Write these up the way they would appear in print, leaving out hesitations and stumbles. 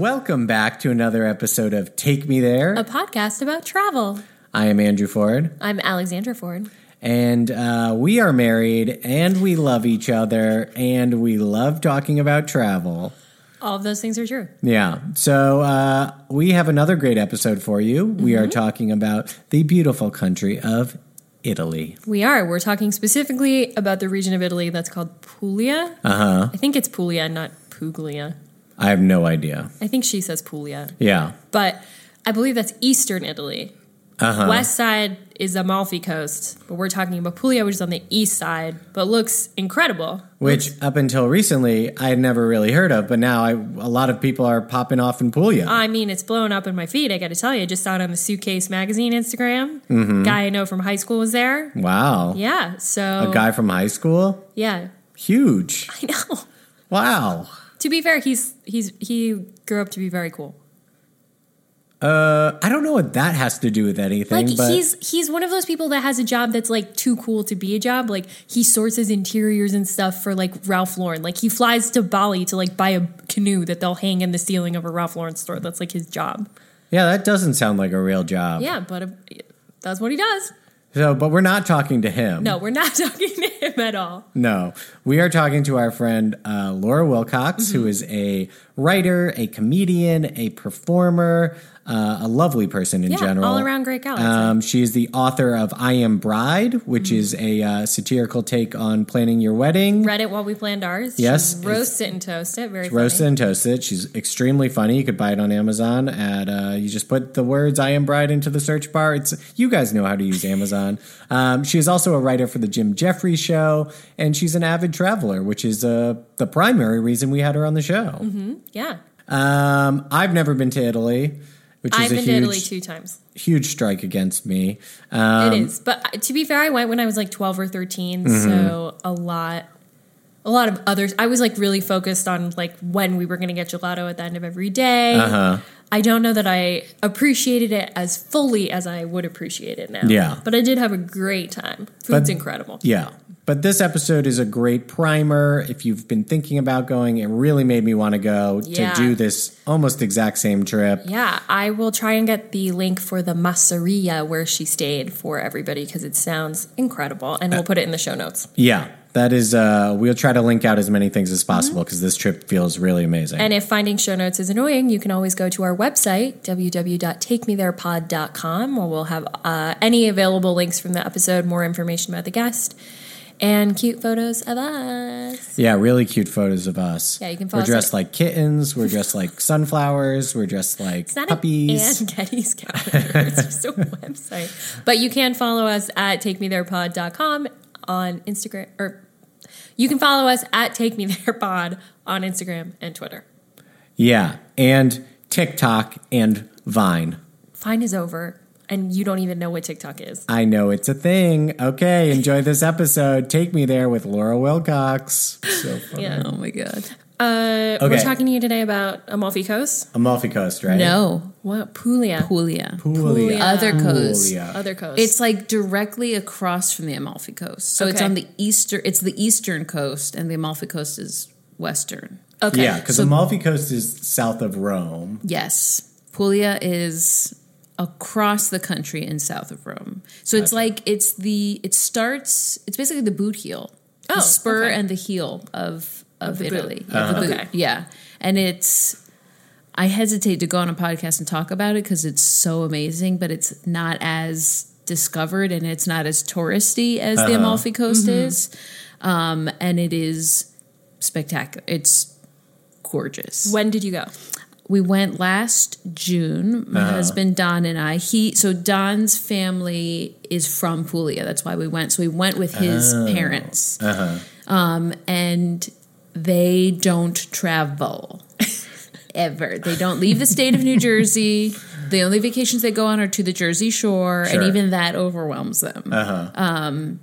Welcome back to another episode of Take Me There, a podcast about travel. I am Andrew Ford. I'm Alexandra Ford. And we are married, and we love each other, and we love talking about travel. All of those things are true. Yeah. So we have another great episode for you. Mm-hmm. We are talking about the beautiful country of Italy. We're talking specifically about the region of Italy that's called Puglia. Uh-huh. I think it's Puglia, not Puglia. I have no idea. I think she says Puglia. Yeah. But I believe that's eastern Italy. Uh-huh. West side is the Amalfi Coast, but we're talking about Puglia, which is on the east side, but looks incredible. Which, up until recently, I had never really heard of, but now a lot of people are popping off in Puglia. I mean, it's blowing up in my feed, I got to tell you. I just saw it on the Suitcase Magazine Instagram. Mm-hmm. Guy I know from high school was there. Wow. Yeah, so... A guy from high school? Yeah. Huge. I know. Wow. To be fair, he grew up to be very cool. I don't know what that has to do with anything. Like, but he's one of those people that has a job that's like too cool to be a job. Like, he sources interiors and stuff for like Ralph Lauren. Like, he flies to Bali to like buy a canoe that they'll hang in the ceiling of a Ralph Lauren store. That's like his job. Yeah, that doesn't sound like a real job. Yeah, but that's what he does. So, but we're not talking to him. No, we're not talking to him at all. No, we are talking to our friend Laura Wilcox, who is a writer, a comedian, a performer, a lovely person in general. All around great gal. She is the author of I Am Bride, which is a satirical take on planning your wedding. Read it while we planned ours. Yes. Roast it and toast it. Very funny. Roast it and toast it. She's extremely funny. You could buy it on Amazon at, you just put the words I Am Bride into the search bar. You guys know how to use Amazon. She is also a writer for the Jim Jeffries Show, and she's an avid traveler, which is the primary reason we had her on the show. Mm-hmm. Yeah. I've never been to Italy. I've been to Italy 2 times. Huge strike against me. It is. But to be fair, I went when I was like 12 or 13. Mm-hmm. So a lot of others. I was like really focused on like when we were going to get gelato at the end of every day. Uh-huh. I don't know that I appreciated it as fully as I would appreciate it now. Yeah. But I did have a great time. Food's incredible. Yeah. But this episode is a great primer. If you've been thinking about going, it really made me want to go to do this almost exact same trip. Yeah, I will try and get the link for the masseria where she stayed for everybody because it sounds incredible. And we'll put it in the show notes. Yeah, that is, we'll try to link out as many things as possible because this trip feels really amazing. And if finding show notes is annoying, you can always go to our website, www.taketmetherepod.com, where we'll have any available links from the episode, more information about the guest, and cute photos of us. Yeah, really cute photos of us. Yeah, you can follow us. We're dressed like kittens. We're dressed like sunflowers. We're dressed like puppies. It's not an Ann Getty's calendar. It's just a website. But you can follow us at taketmetherepod.com on Instagram. Or you can follow us at taketmetherepod on Instagram and Twitter. Yeah, and TikTok and Vine. Vine is over. And you don't even know what TikTok is. I know it's a thing. Okay, enjoy this episode. Take Me There with Laura Wilcox. So funny. Yeah. Oh, my God. Okay. We're talking to you today about Amalfi Coast. Amalfi Coast, right? No. What? Puglia. Puglia. Other coast. Other coast. It's like directly across from the Amalfi Coast. So it's on the eastern coast, and the Amalfi Coast is western. Okay. Yeah, because Amalfi Coast is south of Rome. Yes. Puglia is across the country and south of Rome. So it's like it's basically the boot heel. The spur and the heel of Italy. Uh-huh. The boot. Okay. Yeah. And I hesitate to go on a podcast and talk about it because it's so amazing, but it's not as discovered and it's not as touristy as the Amalfi Coast is. And it is spectacular. It's gorgeous. When did you go? We went last June. My husband Don and I. So Don's family is from Puglia. That's why we went. So we went with his parents, and they don't travel ever. They don't leave the state of New Jersey. The only vacations they go on are to the Jersey Shore, and even that overwhelms them.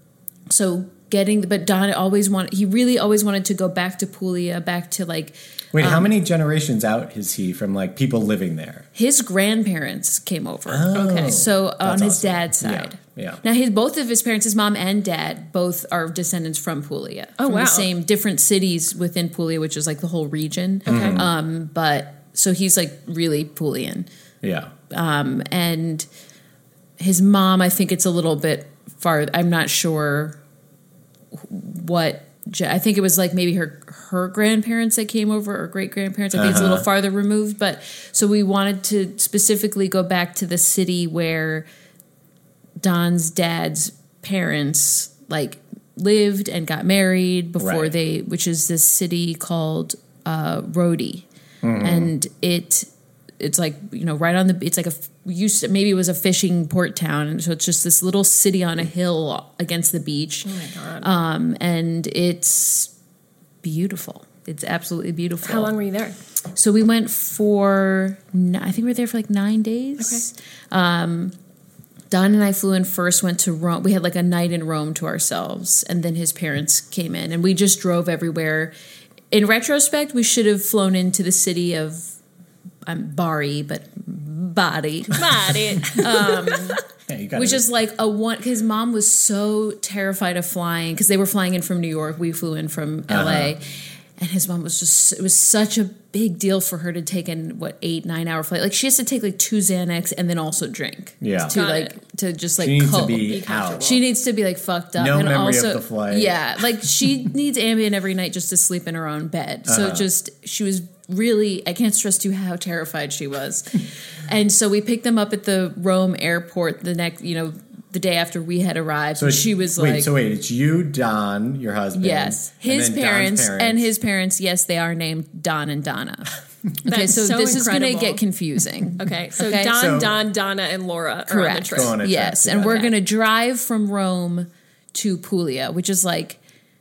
But Don really always wanted to go back to Puglia, back to like. Wait, how many generations out is he from like people living there? His grandparents came over. Oh, okay, so on his awesome. dad's side. Yeah. Now both of his parents, his mom and dad, both are descendants from Puglia. Oh, from wow. the same different cities within Puglia, which is like the whole region. Okay. But so he's like really Pulian. Yeah. And his mom, I think it's a little bit far. I'm not sure what. I think it was like maybe her grandparents that came over, or great grandparents. I think it's a little farther removed. But so we wanted to specifically go back to the city where Don's dad's parents like lived and got married before which is this city called Rhodey, and it's like, you know, right on the, it's like maybe it was a fishing port town, and so it's just this little city on a hill against the beach. Oh my God. And it's beautiful. It's absolutely beautiful. How long were you there? So we went for, I think we were there for like 9 days. Okay. Don and I flew in first, went to Rome. We had like a night in Rome to ourselves, and then his parents came in, and we just drove everywhere. In retrospect, we should have flown into the city of Bari, but Bari. Which is like his mom was so terrified of flying, because they were flying in from New York. We flew in from LA. And his mom was just, it was such a big deal for her to take an 8-9 hour flight. Like she has to take like 2 Xanax and then also drink. Yeah. To just like she needs to be out. She needs to be like fucked up. No and memory also, of the flight. Yeah. Like she needs Ambien every night just to sleep in her own bed. So she was really, I can't stress to you how terrified she was. And so we picked them up at the Rome airport the day after we had arrived. So she was it's you, Don, your husband. Yes. His parents and his parents, yes, they are named Don and Donna. Okay, so this is going to get confusing. Okay, so Don, Donna, and Laura are on the trip. Yes, and we're going to drive from Rome to Puglia, which is like,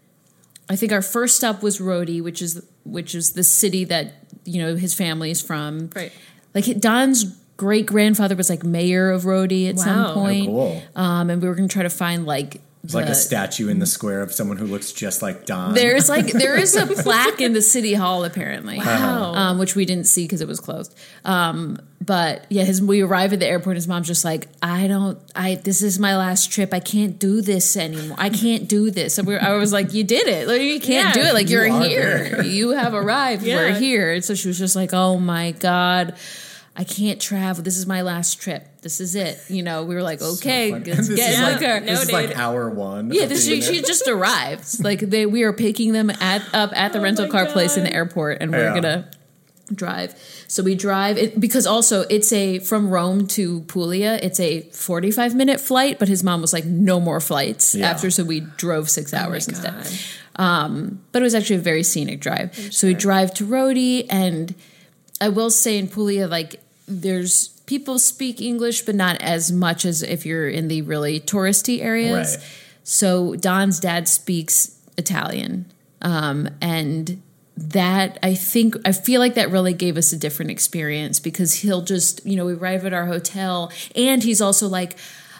I think our first stop was Rodi, which is the city that, you know, his family is from. Right. Like Don's great-grandfather was like mayor of Rodi at some point. Oh, cool. And we were going to try to find like a statue in the square of someone who looks just like Don. There is a plaque in the city hall apparently. Wow. Which we didn't see because it was closed. But yeah, we arrive at the airport. His mom's just like, this is my last trip. I can't do this anymore. I can't do this. And I was like, you did it. Like, you can't do it. Like you're here. There. You have arrived. Yeah. We're here. And so she was just like, oh my God, I can't travel. This is my last trip. This is it. You know, we were like, okay, let's get in the car. This is like hour one. Yeah, she just arrived. Like we are picking them up at the rental car place in the airport, and we're gonna drive. So we drive because also it's from Rome to Puglia. It's a 45-minute flight, but his mom was like, no more flights after. So we drove 6 hours instead. But it was actually a very scenic drive. So we drive to Rodi, and I will say in Puglia, like there's people speak English, but not as much as if you're in the really touristy areas. Right. So Don's dad speaks Italian, and that I feel like that really gave us a different experience, because he'll just, you know, we arrive at our hotel, and he's also like,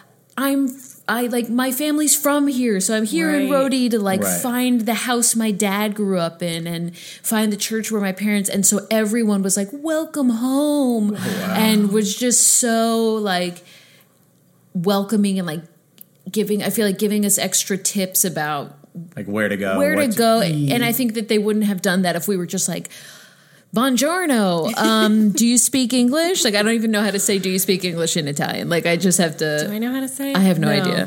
my family's from here, so I'm here in Rodi to find the house my dad grew up in and find the church where my parents, and so everyone was like, welcome home. Wow. And was just so like welcoming and like giving us extra tips about like where to go. And I think that they wouldn't have done that if we were just like, buongiorno. Do you speak English? Like, I don't even know how to say, do you speak English in Italian? Like, I just have to. Do I know how to say? I have no idea.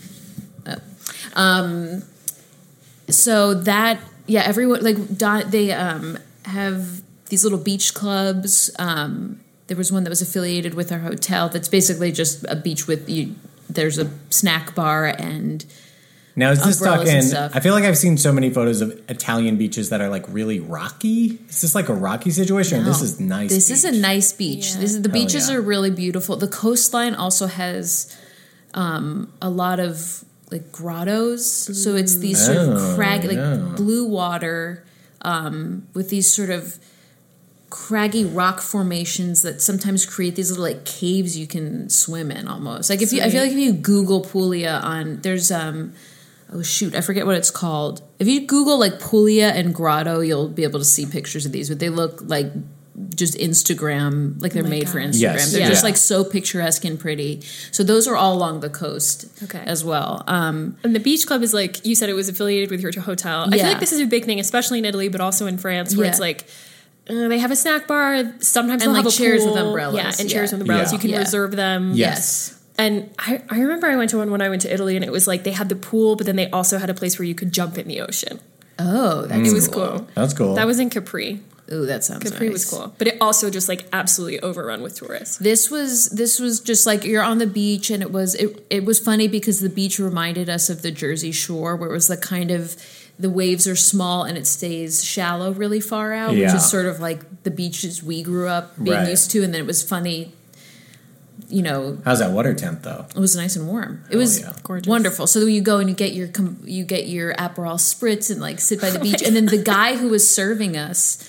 So that, everyone, like, they have these little beach clubs. There was one that was affiliated with our hotel that's basically just a beach with there's a snack bar and. Now, is this talking? I feel like I've seen so many photos of Italian beaches that are like really rocky. Is this like a rocky situation? No, or this is nice. This is a nice beach. Yeah. The beaches are really beautiful. The coastline also has a lot of like grottos. So it's these sort of craggy, blue water with these sort of craggy rock formations that sometimes create these little like caves you can swim in almost. Like I feel like if you Google Puglia there's oh shoot, I forget what it's called. If you Google like Puglia and grotto, you'll be able to see pictures of these, but they look like just Instagram, like they're made for Instagram. Yes. They're just like so picturesque and pretty. So those are all along the coast as well. And the beach club is like, you said it was affiliated with your hotel. I feel like this is a big thing, especially in Italy, but also in France, where it's like, they have a snack bar. Sometimes And they'll like have a chairs pool. with umbrellas. Yeah, and Yeah. chairs with umbrellas. Yeah. You can Yeah. reserve them. Yes. And I remember I went to one when I went to Italy, and it was like they had the pool, but then they also had a place where you could jump in the ocean. Oh, that's It was cool. That's cool. That was in Capri. Ooh, that sounds Capri nice. was cool, but it also just like absolutely overrun with tourists. This was just like you're on the beach, and it was funny because the beach reminded us of the Jersey Shore, where it was the kind of the waves are small and it stays shallow really far out, which Yeah. is sort of like the beaches we grew up being Right. used to. And then it was funny, you know. How's that water temp though? It was nice and warm. It was yeah. Gorgeous. wonderful. So you go and you get your Aperol spritz and like sit by the beach, and then the guy who was serving us.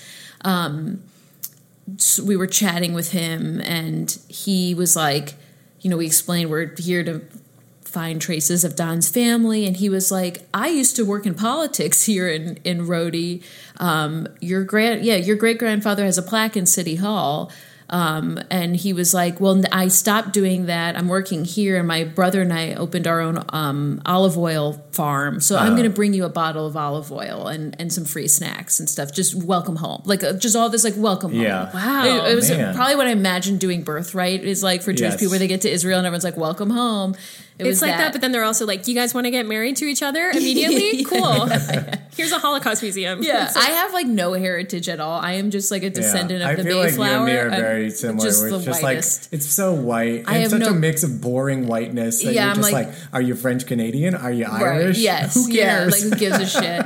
So we were chatting with him, and he was like, you know, we explained we're here to find traces of Don's family, and he was like, I used to work in politics here in Rhodey. Your great grandfather has a plaque in City Hall. And he was like, well, I stopped doing that. I'm working here, and my brother and I opened our own olive oil farm. So I'm going to bring you a bottle of olive oil and some free snacks and stuff. Just welcome home. Like just all this like welcome home. Yeah. Wow. It was man. probably what I imagined doing Birthright is like for Jewish Yes. people, where they get to Israel and everyone's like, welcome home. It's like that, but then they're also like, "You guys want to get married to each other immediately? Cool. Here's a Holocaust museum." yeah, I have like no heritage at all. I am just like a descendant I of the feel Mayflower. like you and me are I'm very similar. just Where the it's just whitest. like it's so white. I It's have such a no- mix of boring whiteness that Yeah, you're I'm just like- like, are you French Canadian? Are you Right, Irish? yes. Who Yeah, cares? like who gives a shit?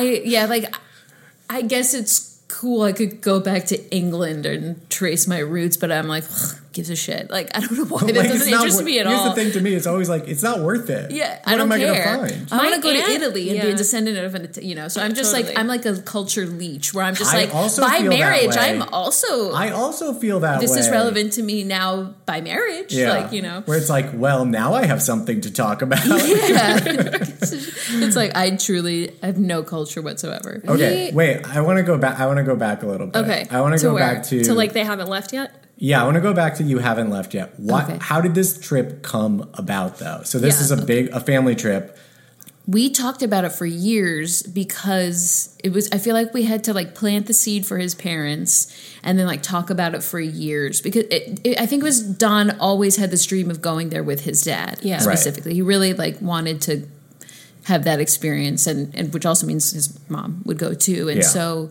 I guess it's cool. I could go back to England and trace my roots, but I'm like, gives a shit. Like I don't know why that Like, doesn't it's not interest wor- me at Here's all. the thing to me, it's always like, it's not worth it. Yeah, What I don't am care. I going to find? I want to My go to aunt- Italy and be a yeah. descendant of an, you know. So I'm just Totally. like I'm like a culture leech, where I'm just I like also by feel that marriage. way. I'm also I also feel that this way. is relevant to me now by marriage. Yeah. Like you know, Where it's like, well, now I have something to talk about. yeah. It's like I have no culture whatsoever. Okay, wait. I want to go back. I want to go back a little bit. Okay, I want to go where? back to like they haven't left yet. Yeah, I want to go back to you haven't left yet. What? Okay. How did this trip come about, though? So this Yeah. is a family trip. We talked about it for years because it was. I feel like we had to like plant the seed for his parents and then like talk about it for years because I think it was Don always had this dream of going there with his dad. Yeah. Right. Specifically, he really like wanted to have that experience, and which also means his mom would go too. And Yeah. so,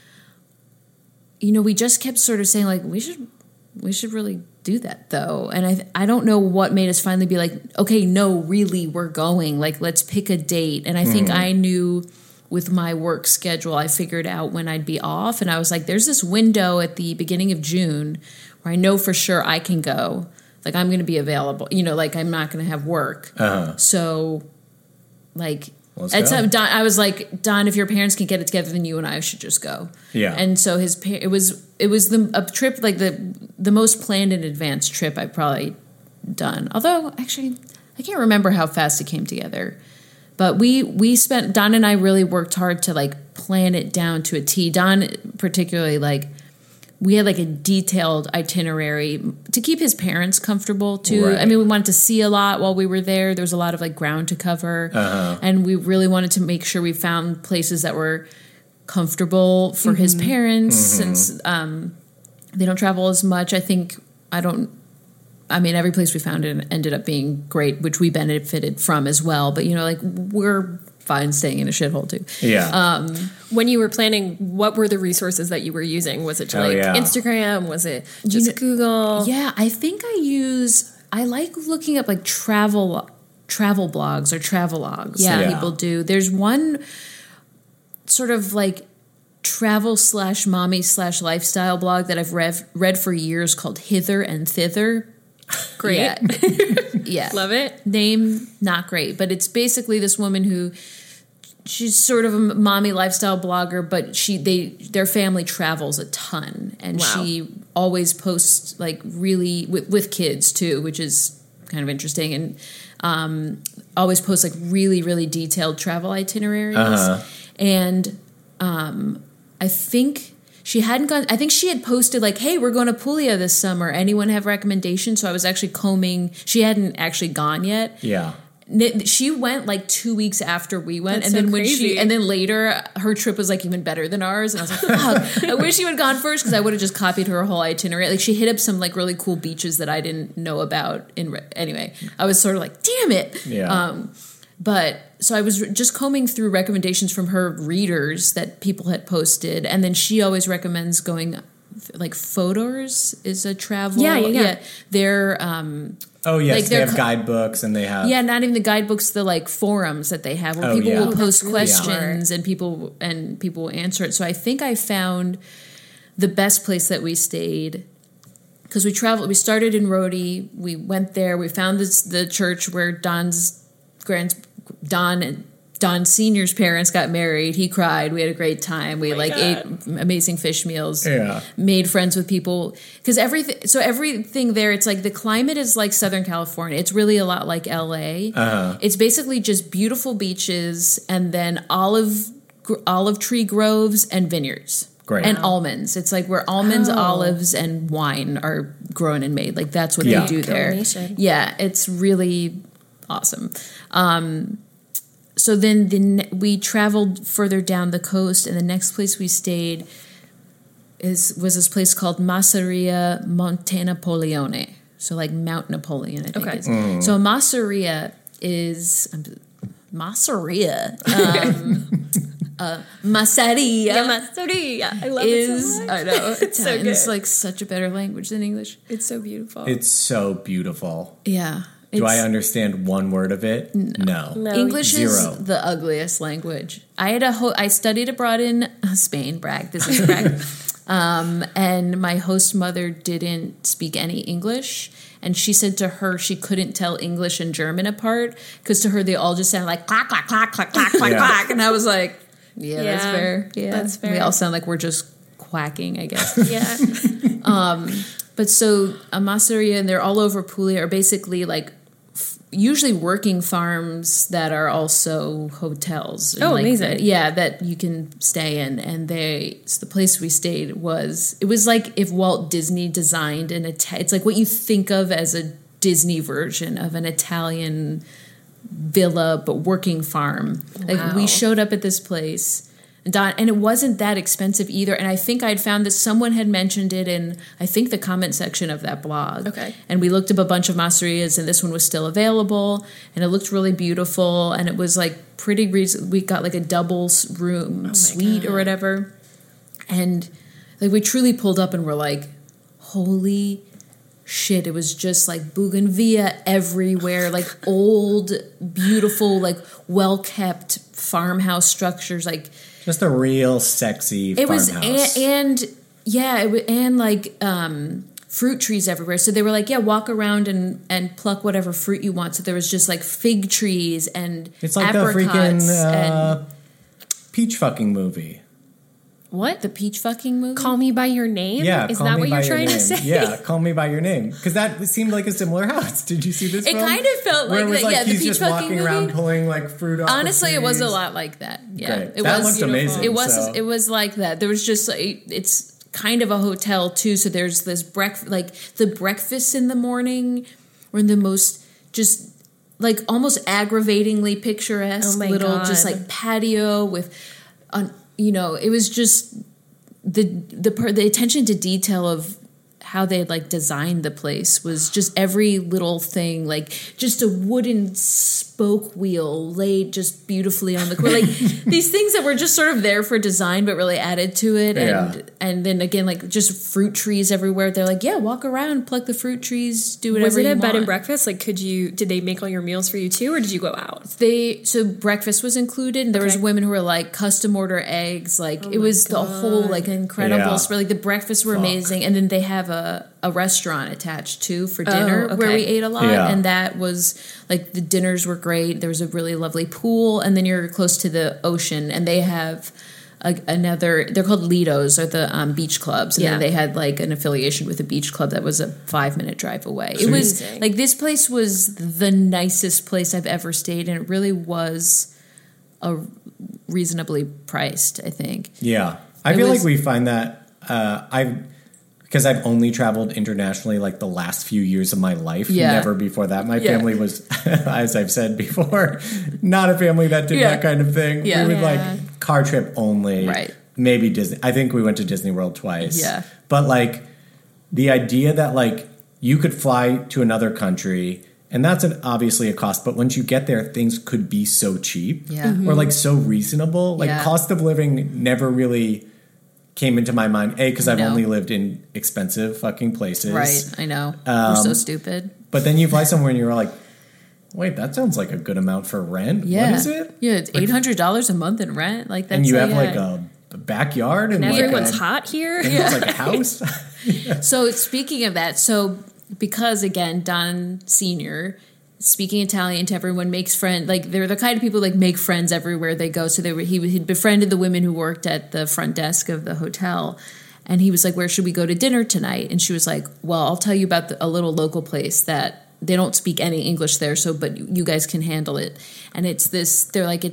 you know, we just kept sort of saying like we should really do that though. And I don't know what made us finally be like, okay, no, really, we're going. Like, let's pick a date. And I think I knew with my work schedule, I figured out when I'd be off. And I was like, there's this window at the beginning of June where I know for sure I can go. Like, I'm going to be available. You know, like I'm not going to have work. So, like, Let's at go. some, Don, I was like, Don, if your parents can get it together, then you and I should just go. Yeah. And so it was a trip like the most planned in advance trip I've probably done. Although actually, I can't remember how fast it came together. But Don and I really worked hard to like plan it down to a T. Don particularly, like, we had like a detailed itinerary to keep his parents comfortable too. Right. I mean, we wanted to see a lot while we were there. There was a lot of like ground to cover, and we really wanted to make sure we found places that were comfortable for his parents since they don't travel as much. I mean, every place we found ended up being great, which we benefited from as well. But you know, like we're fine staying in a shithole too. Yeah. When you were planning, what were the resources that you were using? Was it yeah. Instagram? Was it just Google? Yeah, I think I like looking up like travel blogs or travelogues that Yeah. people do. There's one sort of like travel/mommy/lifestyle blog that I've read for years called Hither and Thither. Great. Yeah. Yeah. Love it. Name not great, but it's basically this woman who she's sort of a mommy lifestyle blogger, but their family travels a ton, and Wow. she always posts like really with kids too, which is kind of interesting, and always posts like really really detailed travel itineraries. And I think she hadn't gone. I think she had posted like, "Hey, we're going to Puglia this summer. Anyone have recommendations?" So I was actually combing. She hadn't actually gone yet. Yeah. She went like 2 weeks after we went, That's and so then crazy. and then later her trip was like even better than ours, and I was like, fuck, I wish she would gone first because I would have just copied her whole itinerary. Like she hit up some like really cool beaches that I didn't know about. Anyway, I was sort of like, damn it. Yeah. But so I was just combing through recommendations from her readers that people had posted, and then she always recommends going. Like Fodor's is a travel. Yeah. They're Oh yes, like they have guidebooks and they have not even the guidebooks, the like forums that they have where Oh, people yeah. will post that's really questions and people will answer it. So I think I found the best place that we stayed because we started in Rhode. We went there. We found the church where Don Senior's parents got married. He cried. We had a great time. We ate amazing fish meals. Yeah. Made friends with people because everything there. It's like the climate is like Southern California. It's really a lot like LA. It's basically just beautiful beaches and then olive tree groves and vineyards. Great. And almonds. It's like where almonds, olives, and wine are grown and made. Like that's what they do there. Combination. Yeah, it's really awesome. So then we traveled further down the coast, and the next place we stayed was this place called Masseria Monte Napoleone. So like Mount Napoleon, I think Okay. it's. So Masseria is Masseria. Masseria I love it so much. I know It's so Italian's good. like such a better language than English. It's so beautiful. It's so beautiful. Yeah. Do I understand one word of it? No. English Zero. is the ugliest language. I studied abroad in Spain. Brag. This is brag. And my host mother didn't speak any English, and she said to her she couldn't tell English and German apart because to her they all just sound like clack clack clack clack clack clack Yeah. clack. And I was like, yeah, that's Yeah, fair. Yeah, that's fair. We all sound like we're just quacking, I guess. Yeah. But so a masseria, and they're all over Puglia, are basically like usually working farms that are also hotels. And Oh, like amazing. that you can stay in. And the place we stayed was like if Walt Disney designed it's like what you think of as a Disney version of an Italian villa, but working farm. Like we Wow. showed up at this place. And it wasn't that expensive either. And I think I'd found that someone had mentioned it in, I think, the comment section of that blog. Okay. And we looked up a bunch of masserias, and this one was still available. And it looked really beautiful. And it was like pretty we got like a double room suite or whatever. And like we truly pulled up and were like, holy shit. It was just like bougainvillea everywhere, like old, beautiful, like well-kept farmhouse structures, like Just a real sexy it was farmhouse. and like fruit trees everywhere. So they were like, yeah, walk around and pluck whatever fruit you want. So there was just like fig trees and It's like the apricots freaking peach fucking movie. what? The peach fucking movie? Call Me By Your Name? Yeah, Is Call that Me what by you're Your trying Name. to say? Yeah, Call Me by Your Name, because that seemed like a similar house. Did you see this? It film? kind of felt Where like it was that. like Yeah, the he's peach just fucking walking movie. around pulling like fruit off. Honestly, the it was a trees. lot like that. Yeah, Great. it That was looked beautiful. amazing, It was. so- It was like that. There was just like it's kind of a hotel too. So there's this like the breakfasts in the morning were the most just like almost aggravatingly picturesque Oh my little God. just like patio with, it was just the attention to detail of how they had like designed the place was just every little thing, like just a wooden spoke wheel laid just beautifully on the corner, like these things that were just sort of there for design but really added to it. And then again, like just fruit trees everywhere. They're like, yeah, walk around, pluck the fruit trees, do whatever Was it you a bed and want. breakfast? Like, did they make all your meals for you too, or did you go out? So breakfast was included, and there was Okay. women who were like custom order eggs, like it was the whole like incredible. Yeah. Like the breakfasts were Fuck. amazing, and then they have a restaurant attached too for dinner okay. where we ate a lot, Yeah. and that was like the dinners were great. There was a really lovely pool, and then you're close to the ocean, and they have another. They're called Lido's, or the beach clubs, and Yeah. then they had like an affiliation with a beach club that was a 5-minute drive away. It was Amazing. like this place was the nicest place I've ever stayed, and it really was a reasonably priced, I think. Yeah, I It feel was- like we find that because I've only traveled internationally like the last few years of my life. Yeah. Never before that. My family was, as I've said before, not a family that did that kind of thing. Yeah. We would like car trip only. Right. Maybe Disney. I think we went to Disney World twice. Yeah. But like the idea that like you could fly to another country, and that's obviously a cost, but once you get there, things could be so cheap or like so reasonable. Like cost of living never really came into my mind. A, because I've only lived in expensive fucking places. Right, I know. We're so stupid. But then you fly somewhere and you're like, wait, that sounds like a good amount for rent. Yeah. What is it? Yeah, it's $800 a month in rent. Like that's And you have like a backyard and everyone's like hot here. and it's like a house. So speaking of that, because again, Don Sr., speaking Italian to everyone, makes friends. Like they're the kind of people like make friends everywhere they go. So he'd befriended the women who worked at the front desk of the hotel. And he was like, where should we go to dinner tonight? And she was like, well, I'll tell you about a little local place that they don't speak any English there. But you guys can handle it. And it's this, they're like,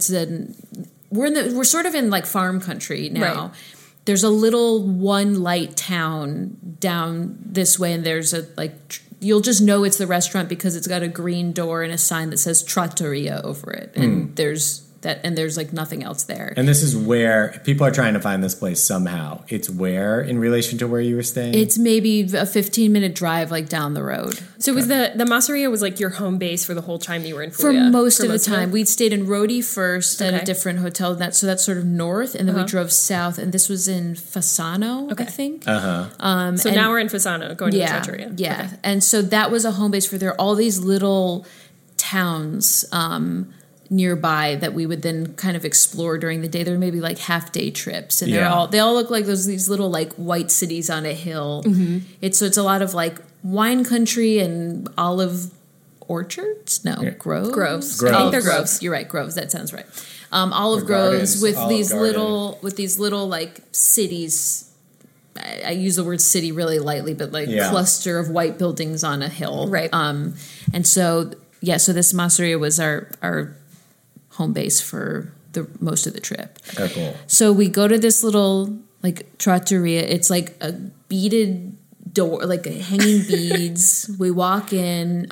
we're sort of in like farm country now. Right. There's a little one light town down this way, and there's you'll just know it's the restaurant because it's got a green door and a sign that says Trattoria over it, and there's like nothing else there. And this is where people are trying to find this place somehow. It's where in relation to where you were staying? It's maybe a 15-minute drive like down the road. So was the Masseria was like your home base for the whole time you were in For Puglia? most of the time. We'd stayed in Rodi first at a different hotel, so that's sort of north, and then we drove south, and this was in Fasano, I think. So now we're in Fasano, going to the Trattoria. Yeah, okay. And so that was a home base for all these little towns nearby that we would then kind of explore during the day. There were maybe like half-day trips, and they all look like these little like white cities on a hill. It's a lot of like wine country and olive orchards. No, groves. I think they're groves. You're right, groves. That sounds right. Olive groves with these little like cities. I use the word city really lightly, but like cluster of white buildings on a hill. Right. And so this Masseria was our home base for the most of the trip. Oh, cool. So we go to this little like trattoria. It's like a beaded door, like hanging beads. We walk in.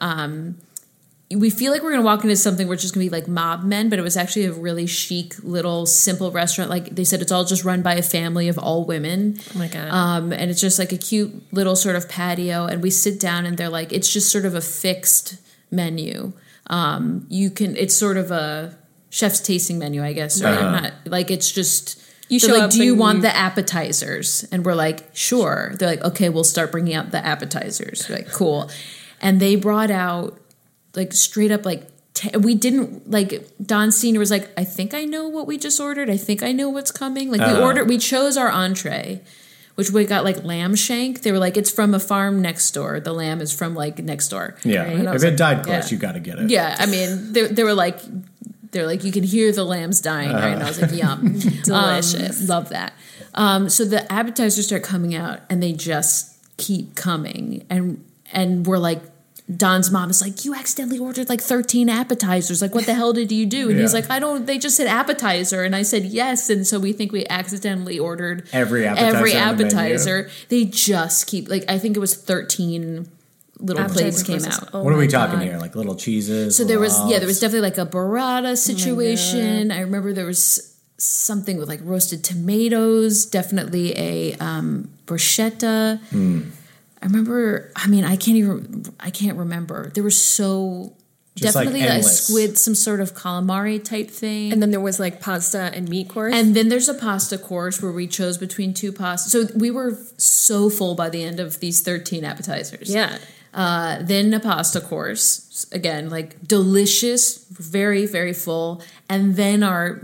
We feel like we're going to walk into something where it's just going to be like mob men, but it was actually a really chic little simple restaurant. Like they said, it's all just run by a family of all women. Oh my God. And it's just like a cute little sort of patio. And we sit down and they're like, it's just sort of a fixed menu. It's sort of a chef's tasting menu, I guess. Right? Not like it's just you show like, up. do you want the appetizers? And we're like, sure. They're like, okay, we'll start bringing out the appetizers. We're like, cool. And they brought out like straight up like we didn't like Don Sr. was like, I think I know what we just ordered. I think I know what's coming. Like we chose our entree, which we got like lamb shank. They were like, it's from a farm next door. The lamb is from like next door. Yeah. Right? If it died close, you got to get it. Yeah. I mean, they were like, they're like, you can hear the lambs dying, right? And I was like, yum. Delicious. Love that. So the appetizers start coming out and they just keep coming. And we're like, Don's mom is like, you accidentally ordered like 13 appetizers. Like, what the hell did you do? And he's like, they just said appetizer. And I said, yes. And so we think we accidentally ordered every appetizer. They just keep, like, I think it was 13 little plates came out. What are we talking here? Like little cheeses? So there was definitely like a burrata situation. I remember there was something with like roasted tomatoes, definitely a bruschetta. I remember, I can't remember. There was just definitely like a squid, some sort of calamari type thing. And then there was like pasta and meat course. And then there's a pasta course where we chose between two pastas. So we were so full by the end of these 13 appetizers. Yeah. Then a pasta course, again, like delicious, very, very full. And then our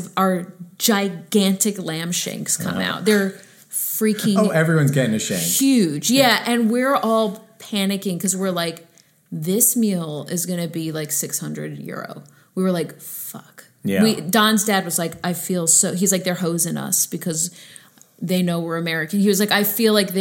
gigantic lamb shanks come out. They're freaking everyone's getting a shank. Huge. Yeah. And we're all panicking because we're like, this meal is going to be like €600. We were like, fuck. Yeah. Don's dad was like, he's like, they're hosing us because they know we're American. He was like, I feel like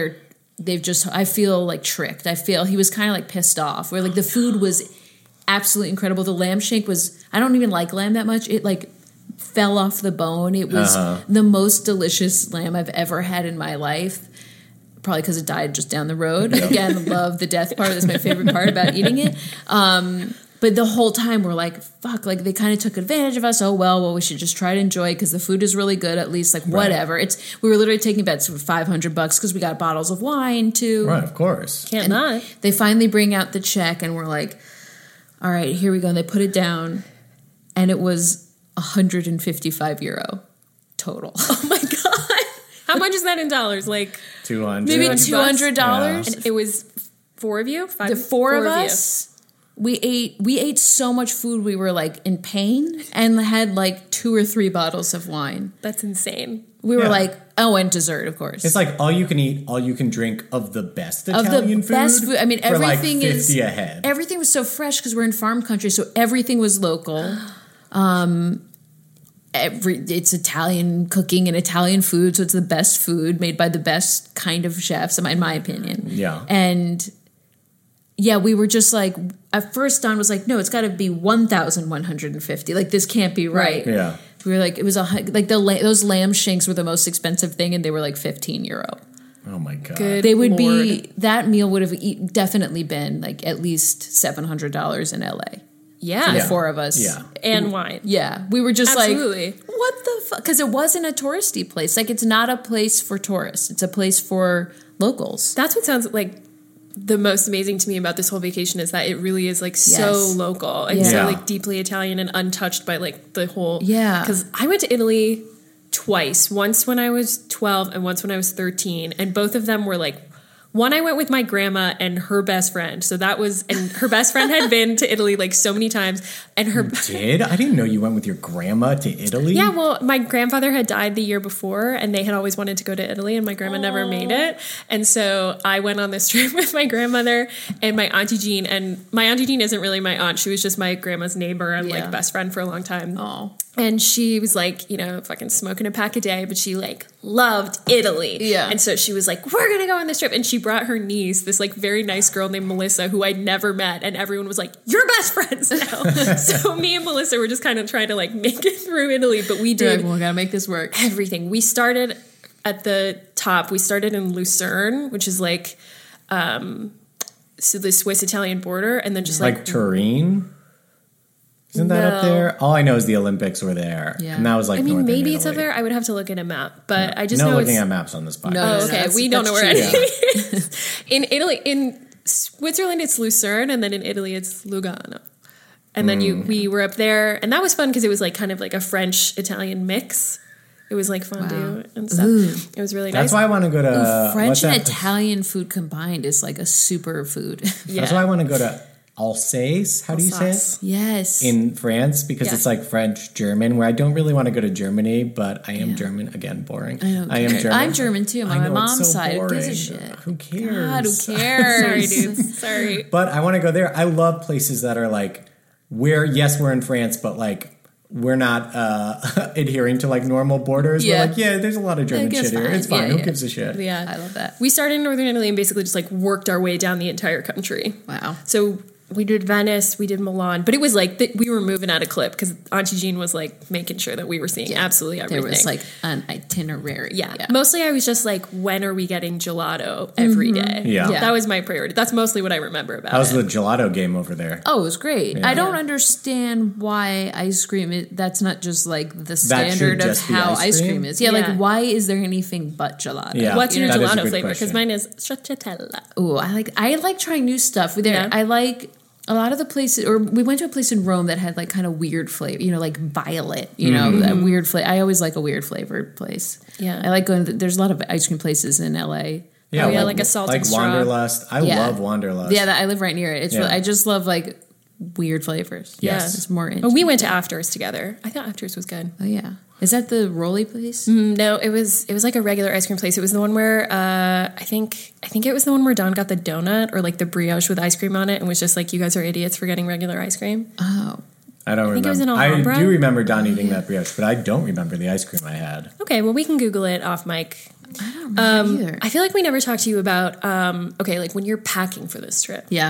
I feel like tricked. He was kind of like pissed off. Where like the food was absolutely incredible. The lamb shank I don't even like lamb that much. It like fell off the bone. It was the most delicious lamb I've ever had in my life. probably because it died just down the road. Again, love the death part. That's my favorite part about eating it. But the whole time we're like, fuck, like they kind of took advantage of us. Oh, well, we should just try to enjoy it because the food is really good, at least, like whatever. We were literally taking bets for $500 because we got bottles of wine too. Right, of course. Can't not. They finally bring out the check and we're like, all right, here we go. And they put it down and it was €155 total. Oh my God. How much is that in dollars? Like 200. Maybe $200. Yeah. And it was 4 of you? The four of us. We ate so much food we were like in pain and had like 2 or 3 bottles of wine. That's insane. We were like, and dessert, of course. It's like all you can eat, all you can drink of the best Italian food. Best food. I mean, everything for like 50 is a head. Everything was so fresh because we're in farm country, so everything was local. It's Italian cooking and Italian food, so it's the best food made by the best kind of chefs, in my opinion. Yeah. And yeah, we were just like, at first Don was like, no, it's got to be 1,150. Like, this can't be right. Yeah. We were like, it was like those lamb shanks were the most expensive thing, and they were like €15. Oh my God. Good They would Lord. be, that meal would have definitely been like at least $700 in LA. Yeah. For the four of us. Yeah. And wine. Yeah. We were just Absolutely. like, what the fuck? Because it wasn't a touristy place. Like, it's not a place for tourists. It's a place for locals. That's what sounds like the most amazing to me about this whole vacation is that it really is like so Yes. local and Yeah. so like deeply Italian and untouched by like the whole. Yeah. Because I went to Italy twice, once when I was 12 and once when I was 13. And both of them were like, one, I went with my grandma and her best friend. So that was, and her best friend had been to Italy like so many times. And her. Did? I didn't know you went with your grandma to Italy. Yeah, well, my grandfather had died the year before, and they had always wanted to go to Italy, and my grandma never made it. And so I went on this trip with my grandmother and my Auntie Jean. And my Auntie Jean isn't really my aunt; she was just my grandma's neighbor and like best friend for a long time. Oh. And she was like, fucking smoking a pack a day, but she like loved Italy. Yeah. And so she was like, we're gonna go on this trip, and she brought her niece, this like very nice girl named Melissa, who I'd never met, and everyone was like, you're best friends now. So me and Melissa were just kind of trying to like make it through Italy, but we did We gotta make this work. everything. We started at the top. We started in Lucerne, which is like so the Swiss Italian border, and then just like Turin. Isn't that up there? All I know is the Olympics were there, Yeah. and that was like. I mean, northern maybe it's up Italy. there. I would have to look at a map, but I just no know looking it's. at maps on this podcast. No, Oh, okay. that's- We don't know where that's anything is. In Italy, in Switzerland, it's Lucerne, and then in Italy, it's Lugano. And then we were up there, and that was fun because it was like kind of like a French Italian mix. It was like fondue and stuff. Ooh. It was really That's nice. why I want to go to French what's and that? Italian food combined is like a super food. Yeah. That's why I want to go to Alsace. How do you say Alsace. it? Yes. In France, because Yeah. it's like French German, where I don't really want to go to Germany, but I am German. Again, boring. don't I am care. German. I'm German too. I My know, mom's it's so side. Who gives a boring. shit? Who cares? God, who cares? Sorry, dudes. Sorry. But I want to go there. I love places that are like where, yes, we're in France, but like we're not adhering to like normal borders. Yeah. We're like, yeah, there's a lot of German it's shit here. fine. It's fine. Yeah, Who yeah. gives a shit? Yeah. I love that. We started in northern Italy and basically just like worked our way down the entire country. Wow. So we did Venice, we did Milan, but it was like we were moving at a clip because Auntie Jean was like making sure that we were seeing absolutely everything. There was like an itinerary. yeah. Mostly I was just like, when are we getting gelato every day? Yeah. That was my priority. That's mostly what I remember about How's it. the gelato game over there? Oh, it was great. I don't understand why ice cream that's not just like the standard of just be how ice ice cream? cream is. Yeah, Yeah. like why is there anything but gelato? Yeah. What's your That is a gelato good flavor? Because question. mine is stracciatella. Ooh, I like trying new stuff. Yeah. I like a lot of the places, or we went to a place in Rome that had like kind of weird flavor, like violet, that weird flavor. I always like a weird flavored place. Yeah. I like going there's a lot of ice cream places in LA. yeah, like a salted like straw. Wanderlust. I Yeah. love Wanderlust. Yeah, I live right near it. It's Yeah. really, I just love like weird flavors. Yes. It's more Oh, we went to Afters together. I thought Afters was good. Oh yeah. Is that the Rolly place? No, it was like a regular ice cream place. It was the one where I think it was the one where Don got the donut or like the brioche with ice cream on it and was just like, you guys are idiots for getting regular ice cream. Oh. I don't think remember. it was in I Alhambra. do remember Don eating that brioche, but I don't remember the ice cream I had. Okay, well we can Google it off mic. I don't remember either. I feel like we never talked to you about like when you're packing for this trip. Yeah.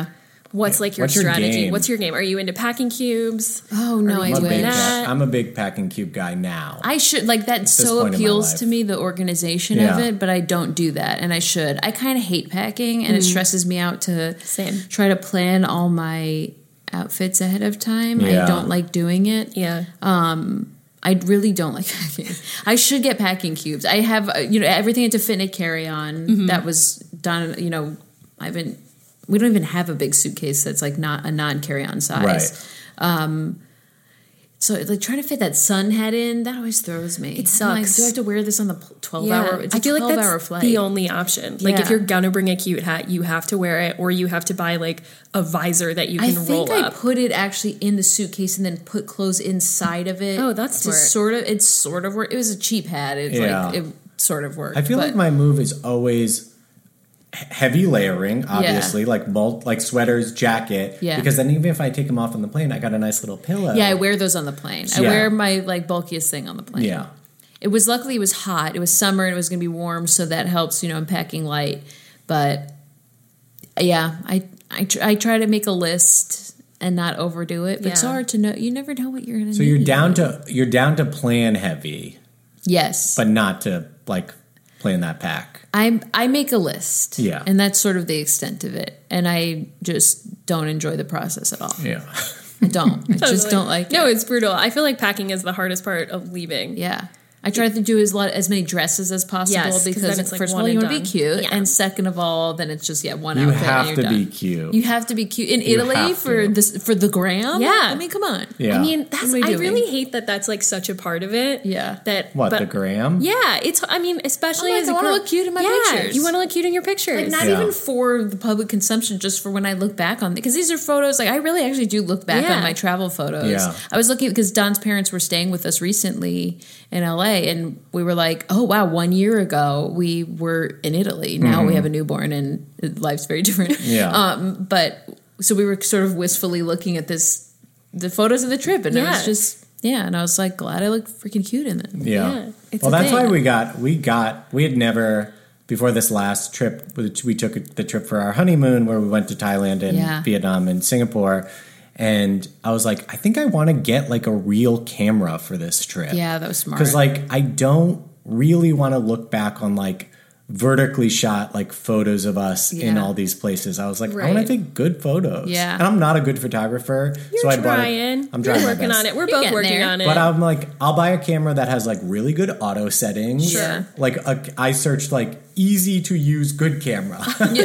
What's like your What's your strategy? game? What's your game? Are you into packing cubes? Oh no, Are you I I'm a big, wish. I'm a big packing cube guy now. I should like that this so point in my appeals life. to me, the organization Yeah. of it, but I don't do that, and I should. I kind of hate packing, and it stresses me out to Same. try to plan all my outfits ahead of time. Yeah. I don't like doing it. Yeah. I really don't like packing. I should get packing cubes. I have everything had to fit in a carry-on that was done. We don't even have a big suitcase that's like not a non-carry-on size. Right. So like trying to fit that sun hat in, that always throws me. It I'm like, sucks. do I have to wear this on the 12 Yeah. hour? It's a I feel like 12-hour that's flight. the only option. Like if Yeah. you're gonna bring a cute hat, you have to wear it, or you have to buy like a visor that you I can think roll I up. put it actually in the suitcase and then put clothes inside of it. Oh, that's to smart. it sort of worked. It was a cheap hat. It sort of worked. I feel but like my move is always heavy layering, obviously, like sweaters, jacket. Yeah. Because then even if I take them off on the plane, I got a nice little pillow. yeah, I wear those on the plane. I Yeah. wear my like bulkiest thing on the plane. Yeah. It was luckily it was hot. It was summer and it was going to be warm, so that helps. I'm packing light, but yeah, I try to make a list and not overdo it. But it's Yeah. hard to know. You never know what you're going to. So you're down to plan heavy, yes, but not to like plan that pack. I make a list. Yeah. and that's sort of the extent of it. And I just don't enjoy the process at all. Yeah. I don't. I just Totally. don't like. No, it. it's brutal. I feel like packing is the hardest part of leaving. Yeah. I try to do as many dresses as possible Yes, 'cause because then it's, like, first of one all you and want to be done. cute, Yeah. and second of all, then it's just one You outfit. have and to you're be done. cute. You have to be cute in You Italy have for to. this for the gram. Yeah. I mean, come on. Yeah. I mean, What am I I doing? really hate that that's like such a part of it. Yeah. That What, but- the gram? Yeah, it's. I mean, especially I'm like, as I a wanna girl- look cute in my yeah, pictures. You want to look cute in your pictures. Like not Yeah. even for the public consumption, just for when I look back on because these are photos. Like I really actually do look back Yeah. on my travel photos. Yeah. I was looking because Don's parents were staying with us recently in LA, and we were like, oh wow, 1 year ago we were in Italy. Now we have a newborn, and life's very different. Yeah. But so we were sort of wistfully looking at the photos of the trip, and it Yeah. was just and I was like, glad I looked freaking cute in them. Yeah, it's Well, a that's thing. why we had never, before this last trip, which we took the trip for our honeymoon where we went to Thailand and Yeah. Vietnam and Singapore. And I was like, I think I want to get like a real camera for this trip. Yeah, that was smart. Because like, I don't really want to look back on like vertically shot like photos of us in Yeah. all these places. I was like, I Right. want to take good photos. Yeah. And I'm not a good photographer. You're so I bought trying. I'm You're trying my working best. on it. We're You're both getting working there. on it. But I'm like, I'll buy a camera that has like really good auto settings. Sure. Like I searched like easy to use good camera.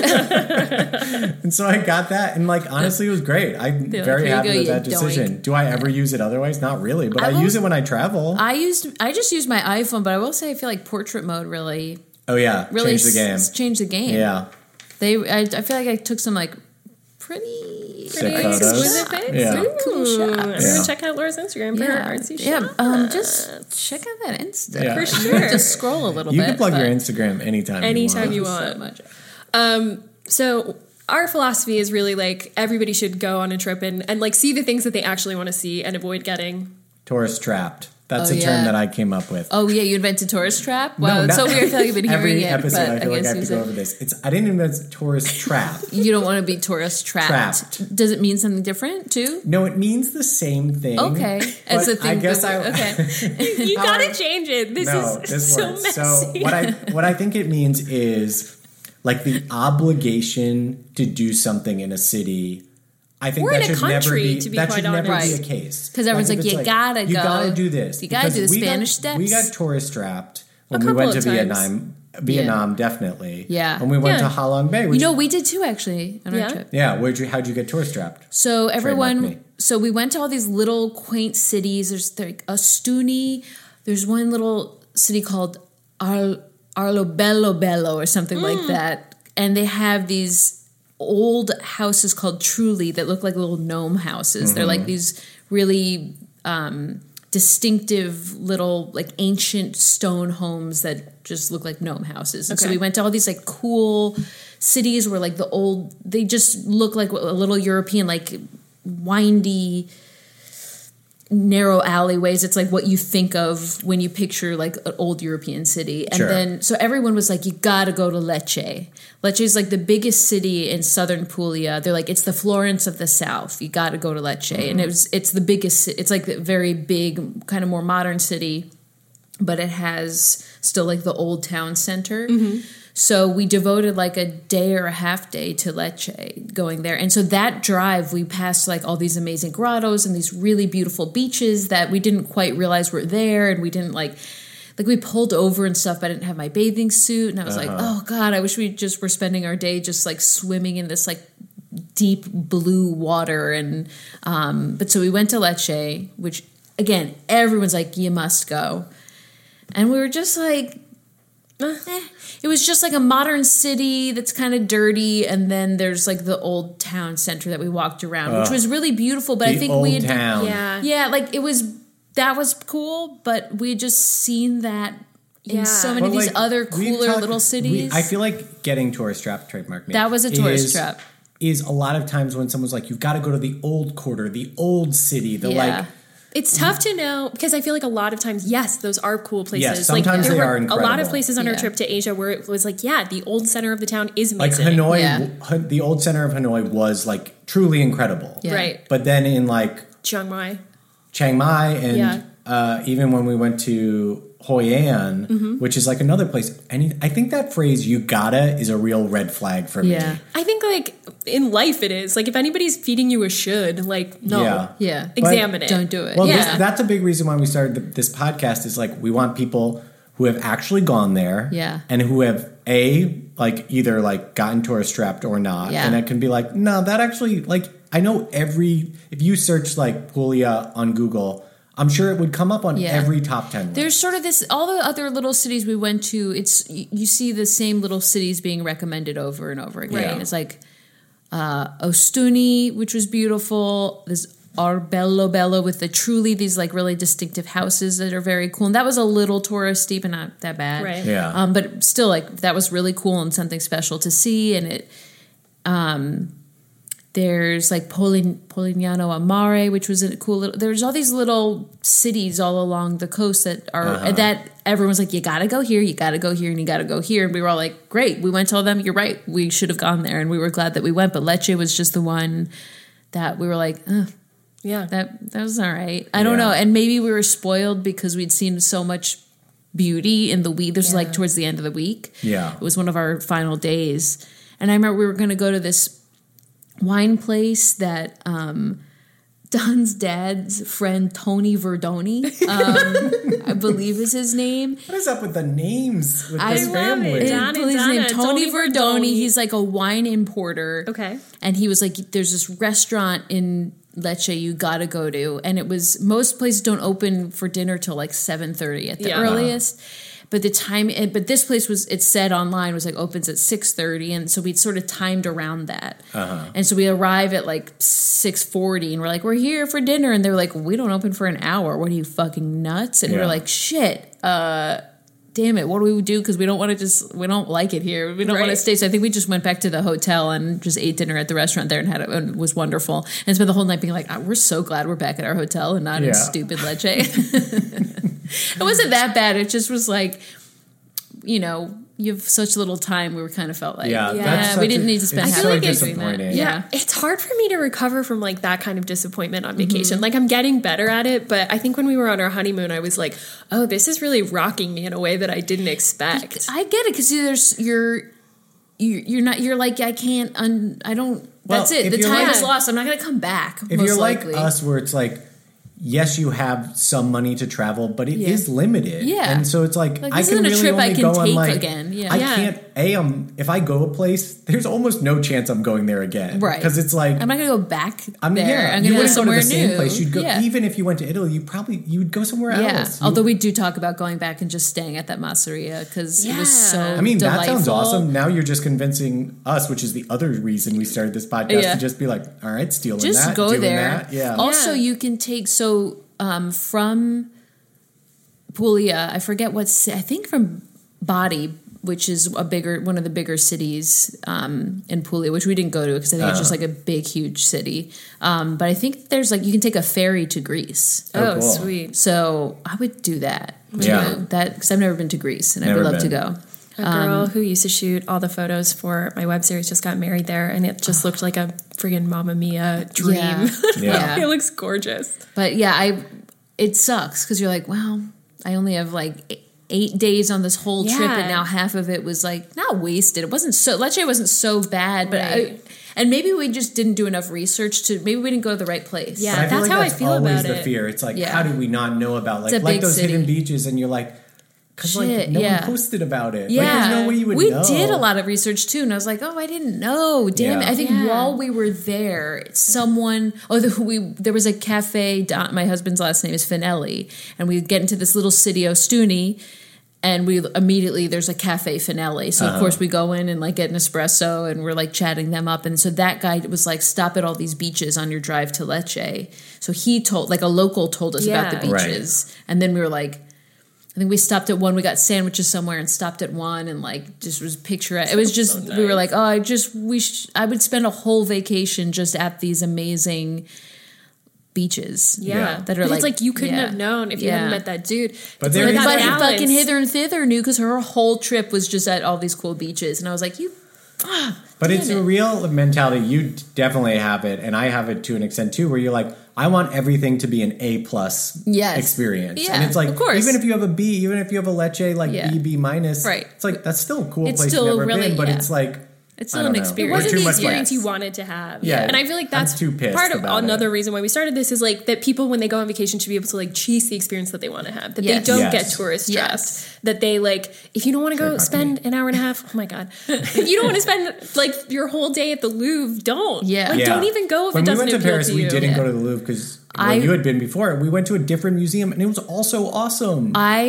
And so I got that, and like honestly, it was great. I'm like, very here you happy go, with you that decision. doink. Do I ever use it otherwise? Not really, but I will- use it when I travel. I just used my iPhone, but I will say I feel like portrait mode really Oh yeah, change the game. changed the game. Yeah, I feel like I took some like pretty Sick Pretty photos. exquisite pics. Yeah. Ooh. Cool shots. Everyone Yeah. check out Laura's Instagram for her artsy yeah. shots. Just check out that Insta Yeah. For sure. Just scroll a little you bit. can plug your but- Instagram anytime. Anytime you you want. want. so much. So our philosophy is really like everybody should go on a trip and like see the things that they actually want to see and avoid getting. Tourist trapped. That's Oh, a term yeah. that I came up with. Oh yeah, you invented tourist trap. Wow, it's not- so weird. I feel like you've been hearing every it. episode. but I feel like I guess have to you go said- over this. I didn't invent tourist trap. You don't want to be tourist trapped. Trapped. Does it mean something different too? No, it means the same thing. Okay, as but a thing. I guess okay. You How gotta I- change it. This no, is this so works. messy. So what I think it means is like the obligation to do something in a city. I think Or that in a should never country, be to be that quite should never honest. be a case. 'Cause everyone's if like, it's you gotta you go. gotta do this. You gotta do Because the we got- Spanish steps. We got tourist trapped when we couple went to of times. Vietnam, definitely. Yeah. When we went Yeah. to Ha Long Bay, which We did too actually on our Yeah. trip. yeah, how'd you get tourist trapped? So me. everyone, so we went to all these little quaint cities. There's like Ostuni. There's one little city called Arlobello or something like that, and they have these old houses called Truly that look like little gnome houses. They're like these really distinctive little like ancient stone homes that just look like gnome houses. And so Okay. we went to all these like cool cities where like they just look like a little European, like windy, narrow alleyways. It's like what you think of when you picture like an old European city. And then, so everyone was like, you gotta go to Lecce. Lecce is like the biggest city in southern Puglia. They're like, it's the Florence of the South. You gotta go to Lecce. And it's the biggest, it's like a very big, kind of more modern city, but it has still like the old town center. So we devoted like a day or a half day to Lecce going there. And so that drive, we passed like all these amazing grottos and these really beautiful beaches that we didn't quite realize were there. And we didn't like we pulled over and stuff, but I didn't have my bathing suit. And I was like, oh God, I wish we just were spending our day just like swimming in this like deep blue water. And, but so we went to Lecce, which again, everyone's like, you must go. And we were just like, it was just like a modern city that's kind of dirty, and then there's like the old town center that we walked around, which was really beautiful. But I think we had, like that was cool, but we had just seen that in so many of these other cooler little cities. I feel like getting tourist trap, trademark me. That was a tourist trap. Is a lot of times when someone's like, you've got to go to the old quarter, the old city, like. It's tough to know because I feel like a lot of times, yes, those are cool places. Yes, sometimes like, they are incredible. A lot of places on our trip to Asia where it was like, the old center of the town is amazing. Like Hanoi, the old center of Hanoi was like truly incredible. Yeah. Right. But then in like Chiang Mai and even when we went to Hoi An, which is like another place. And I think that phrase, you gotta, is a real red flag for me. I think like in life it is. Like if anybody's feeding you a should, like, no. Yeah. Examine it. Don't do it. Well, that's a big reason why we started this podcast is like we want people who have actually gone there and who have like either like gotten tourist trapped or not. And it can be like, no, that actually, like, I know if you search like Puglia on Google, I'm sure it would come up on every top 10 list. There's sort of this, all the other little cities we went to, you see the same little cities being recommended over and over again. Yeah. It's like Ostuni, which was beautiful. There's Arbello Bello with these like really distinctive houses that are very cool. And that was a little touristy, but not that bad. Right. Yeah. But still, like, that was really cool and something special to see. And it, there's like Polignano a Mare, which was a cool little. There's all these little cities all along the coast that are that everyone's like, you gotta go here, you gotta go here, and you gotta go here. And we were all like, great. We went to all them. You're right. We should have gone there, and we were glad that we went. But Lecce was just the one that we were like, that was all right. I don't know. And maybe we were spoiled because we'd seen so much beauty in the week. This was like towards the end of the week. Yeah, it was one of our final days, and I remember we were going to go to this wine place that Don's dad's friend Tony Verdoni, I believe is his name. What is up with the names with this family? Tony Verdoni. He's like a wine importer. Okay. And he was like, there's this restaurant in Lecce you gotta go to, and it was, most places don't open for dinner till like 7:30 at the earliest. But but this place it said online was like opens at 6:30, and so we'd sort of timed around that. And so we arrive at like 6:40, and we're like, we're here for dinner, and they're like, we don't open for an hour. What are you, fucking nuts? And we're like, shit. Damn it, what do we do? Because we don't want to we don't like it here. We don't want to stay. So I think we just went back to the hotel and just ate dinner at the restaurant there and and it was wonderful. And spent the whole night being like, we're so glad we're back at our hotel and not in stupid Lecce. It wasn't that bad. It just was like, you know, you have such little time. We were kind of felt like, we didn't need to spend half the day doing that. Yeah, it's hard for me to recover from like that kind of disappointment on vacation. Like I'm getting better at it, but I think when we were on our honeymoon, I was like, oh, this is really rocking me in a way that I didn't expect. I get it because you're like, I can't. I don't. That's it. The time is lost. I'm not going to come back. If you're likely like us, where it's like, yes, you have some money to travel, but it is limited. Yeah. And so it's like I can really only go on like, again. I can't, if I go a place, there's almost no chance I'm going there again. Right. Because it's like, I'm not going to go back there. I'm going to go somewhere to the new. Same place. You'd go, even if you went to Italy, you would go somewhere else. Although we do talk about going back and just staying at that masseria because it was so delightful. That sounds awesome. Now you're just convincing us, which is the other reason we started this podcast, to just be like, all right, stealing that. Just go there. Yeah. Also, you can take, from Puglia, I forget I think from Bari, which is one of the bigger cities in Puglia, which we didn't go to because I think it's just like a big, huge city. But I think there's like you can take a ferry to Greece. Oh, cool. sweet. So I would do that. Yeah. Because I've never been to Greece and I Never would love to been. go. A girl who used to shoot all the photos for my web series just got married there, and it just looked like a friggin' Mamma Mia dream. Yeah. Yeah. It looks gorgeous. But yeah, it sucks because you're like, wow, I only have like 8 days on this whole trip, Yeah. and now half of it was like not wasted. It wasn't so Lecce wasn't so bad, but Right. and maybe we just didn't do enough research maybe we didn't go to the right place. Yeah. But I feel that's like how I that's feel always about the it. fear. It's like, Yeah. how did we not know about It's a like big those city. hidden beaches? And you're like, because like Shit, no yeah. one posted about it. Yeah, Like, there's no way you would we know. did a lot of research too, and I was like, "Oh, I didn't know." Damn Yeah. it! I think Yeah. while we were there, there was a cafe. My husband's last name is Finelli, and we get into this little city, Ostuni, and there's a cafe Finelli. So of course we go in and like get an espresso, and we're like chatting them up. And so that guy was like, "Stop at all these beaches on your drive to Lecce." So he told a local told us about the Yeah. beaches, and then we were like. I think we stopped at one. We got sandwiches somewhere and stopped at one, and like just was picturesque. It was just we were like, oh, I would spend a whole vacation just at these amazing beaches. Yeah. that are But like it's like you couldn't yeah. have known if you Yeah. hadn't met that dude. But It's there like is- that But balance. fucking Hither and Thither knew because her whole trip was just at all these cool beaches, and I was like, you. But it's Damn a it. real mentality. You definitely have it, and I have it to an extent too, where you're like, I want everything to be an A+ Yes. experience. Yeah, and it's like, of course. even if you have a B, even if you have a Lecce like Yeah. B minus, Right. it's like that's still a cool It's place still you've never really- been, but yeah. it's like It's I still don't an know. experience. It wasn't We're the too much experience like- you wanted to have. Yeah. And I feel like that's I'm too pissed part of about another it. reason why we started this is like that people, when they go on vacation, should be able to like chase the experience that they want to have. That Yes. they don't Yes. get tourist Yes. trapped. That they like, if you don't want to go Trademark spend an hour and a half, oh my God. If you don't want to spend like your whole day at the Louvre, don't. Yeah. Like, Yeah. don't even go if when it doesn't we went to appeal Paris, to we you. didn't Yeah. go to the Louvre because I- you had been before. We went to a different museum, and it was also awesome.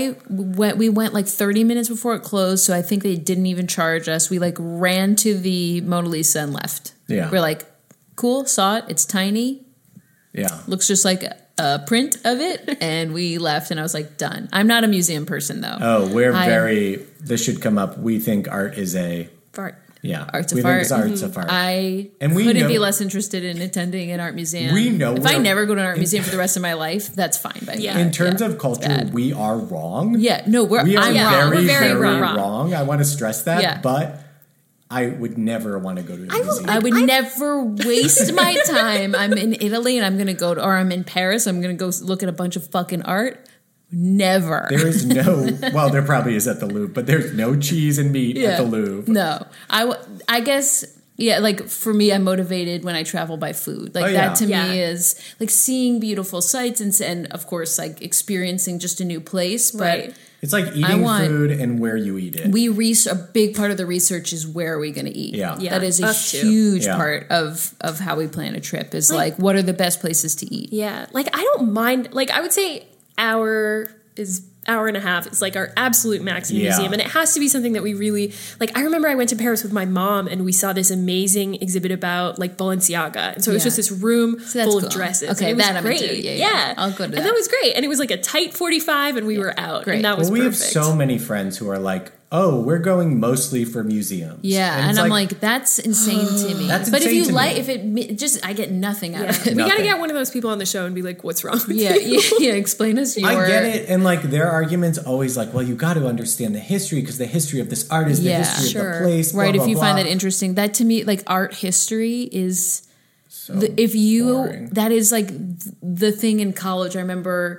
We went like 30 minutes before it closed, so I think they didn't even charge us. We like ran to the Mona Lisa and left. Yeah. We're like, cool, saw it. It's tiny. Yeah. Looks just like a print of it, and we left. And I was like, done. I'm not a museum person though. Oh, we're this should come up. We think art is a Fart. yeah. Art's we a think fart. it's art's a fart. And we couldn't know- be less interested in attending an art museum. We know if I we're- never go to an art museum for the rest of my life, that's fine by me. Yeah. In terms of it's culture, bad. we are wrong. Yeah, no, We are I'm wrong. very, We're very, very wrong. wrong. I want to stress that, Yeah. but I would never want to go to a museum. I would never waste my time. I'm in Italy and I'm going to or I'm in Paris. I'm going to go look at a bunch of fucking art. Never. There is well, there probably is at the Louvre, but there's no cheese and meat at the Louvre. No, I guess. Yeah, like for me, I'm motivated when I travel by food. Like Oh, yeah. that to Yeah. me is like seeing beautiful sights and of course like experiencing just a new place. But Right. It's like eating want- food and where you eat it. a big part of the research is where are we going to eat. Yeah. Yeah, That is a us too. huge Yeah. part of how we plan a trip is like what are the best places to eat. Yeah. Like, I don't mind. Like, I would say hour and a half is like our absolute max in Yeah. museum, and it has to be something that we really like. I remember I went to Paris with my mom and we saw this amazing exhibit about like Balenciaga, and so it was Yeah. just this room So that's full cool. of dresses. Okay, and it was that I'm great. into. Yeah. I'll go to and that. that was great, and it was like a tight 45, and we were out, Great. and that was we perfect. have so many friends who are like, "Oh, we're going mostly for museums." Yeah, and it's I'm like, that's insane to me. That's but if insane you to like, me. if it just, I get nothing out Yeah. of it. We got to Nothing. get one of those people on the show and be like, "What's wrong with Yeah, you?" yeah, explain us your. I get it, and like their arguments always like, well, you got to understand the history because the history of this art is the Yeah, history of sure. the place. Blah, Right, if blah, you find blah. that interesting, that to me, like art history is, So if you, boring. that is like the thing in college. I remember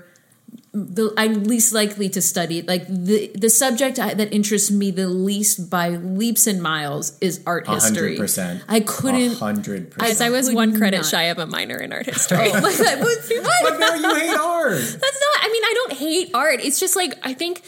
I'm least likely to study, like the subject that interests me the least by leaps and miles is art history. 100%. I couldn't. 100%. As I was Could one credit not. shy of a minor in art history. Oh my God, what? But now you hate art. That's not, I mean, I don't hate art. It's just like, I think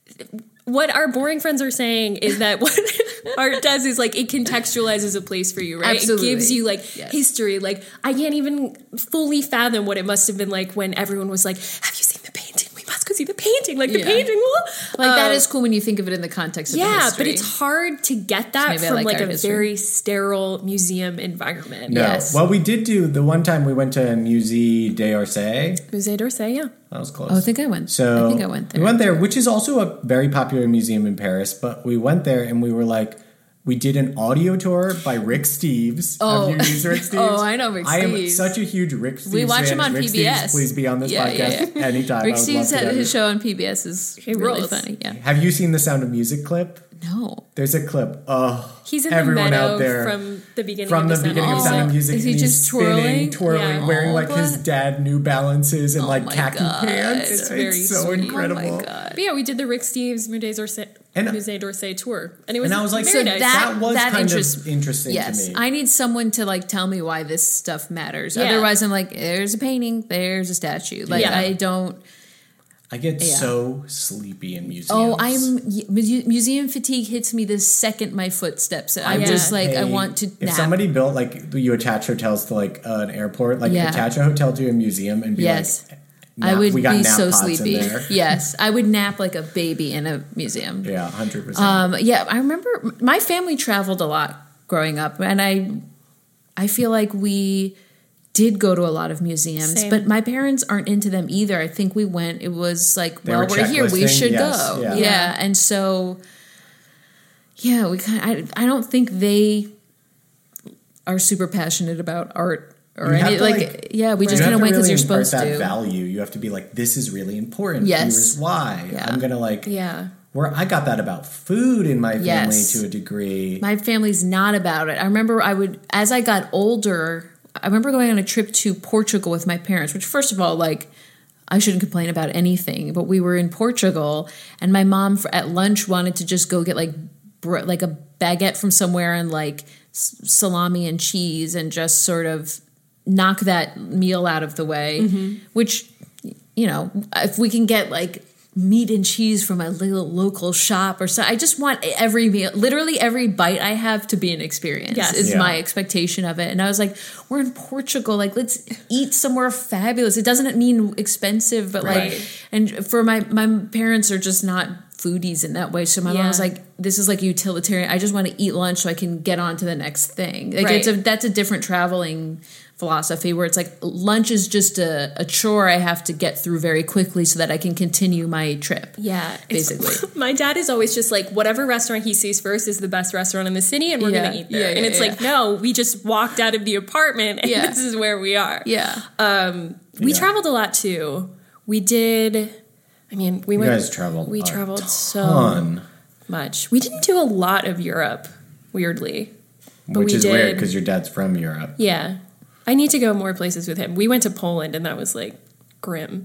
what our boring friends are saying is that what art does is like it contextualizes a place for you, right? Absolutely. It gives you like Yes. history. Like, I can't even fully fathom what it must have been like when everyone was like, have you seen the painting? We must go see the painting, like the Yeah. painting. Like that is cool when you think of it in the context of the Yeah, history. but it's hard to get that Maybe I from like like art a history. very sterile museum environment. No. Yes. Well, we did do the one time we went to Musée d'Orsay. Musée d'Orsay, yeah. That was close. Oh, I think I went. So I think I went there. We went there, which is also a very popular museum in Paris. But we went there and we were like, we did an audio tour by Rick Steves. Oh. Have you used Rick Steves? Oh, I know Rick I am Steves. such a huge Rick Steves We watch fan. him on Rick PBS. Steves, please be on this Yeah, podcast yeah. anytime. Rick I would love Steves to had have you. his show on PBS is really rules. funny. Yeah. Have you seen the Sound of Music clip? No. There's a clip. Oh, He's in the everyone meadow out there from the beginning from of the the beginning of Sound Sound of of Music. Is he and just he's spinning, twirling? twirling, Yeah. wearing Oh, like his what? dad New Balances and Oh like my khaki God. pants. It's It's, very so sweet. incredible. Oh my God. But yeah, we did the Rick Steves Musée d'Orsay tour. And it was And I was like, very so nice. that was kind interests- of interesting Yes, to me. I need someone to like tell me why this stuff matters. Yeah. Otherwise, I'm like, there's a painting, there's a statue. Like Yeah. I don't. I get Yeah. so sleepy in museums. Oh, museum fatigue hits me the second my footsteps. I'm would just like I Hey, want to If nap. somebody built like you attach hotels to like an airport, like Yeah. attach a hotel to a museum and be Yes. like, I would we got be nap so pods in sleepy. there. Yes, I would nap like a baby in a museum. Yeah, 100%. Yeah, I remember my family traveled a lot growing up, and I feel like we did go to a lot of museums, Same. but my parents aren't into them either. I think we went. It was like, They well, were we're here, we checklisting, should yes, go. yeah. Yeah, and so yeah, we kind. I don't think they are super passionate about art or You have any to, like. Yeah, we you just have kind of to went because really you're impart supposed that to. value. You have to be like, this is really important. Yes. Here's why. Yeah. I'm gonna like. Yeah. Where I got that about food in my family Yes. to a degree. My family's not about it. I remember as I got older, I remember going on a trip to Portugal with my parents, which first of all, like, I shouldn't complain about anything, but we were in Portugal and my mom at lunch wanted to just go get like a baguette from somewhere and like salami and cheese and just sort of knock that meal out of the way, which, you know, if we can get like meat and cheese from a little local shop or so. I just want every meal, literally every bite I have to be an experience Yes. is Yeah. my expectation of it. And I was like, we're in Portugal, like let's eat somewhere fabulous. It doesn't mean expensive, but Right. like, and for my parents are just not foodies in that way. So my mom was Yeah. like, this is like utilitarian. I just want to eat lunch so I can get on to the next thing. Like Right. that's a different traveling philosophy where it's like lunch is just a chore I have to get through very quickly so that I can continue my trip. Yeah, Basically. my dad is always just like, whatever restaurant he sees first is the best restaurant in the city, and we're Yeah, gonna eat there. yeah, and yeah, it's yeah. like, no, we just walked out of the apartment, and Yeah. this is where we are. Yeah. We Yeah. traveled a lot too. We did. I mean, we You went. guys traveled. We a traveled so ton, much. We didn't do a lot of Europe, weirdly. But which we is weird did- because your dad's from Europe. Yeah, I need to go more places with him. We went to Poland, and that was like grim.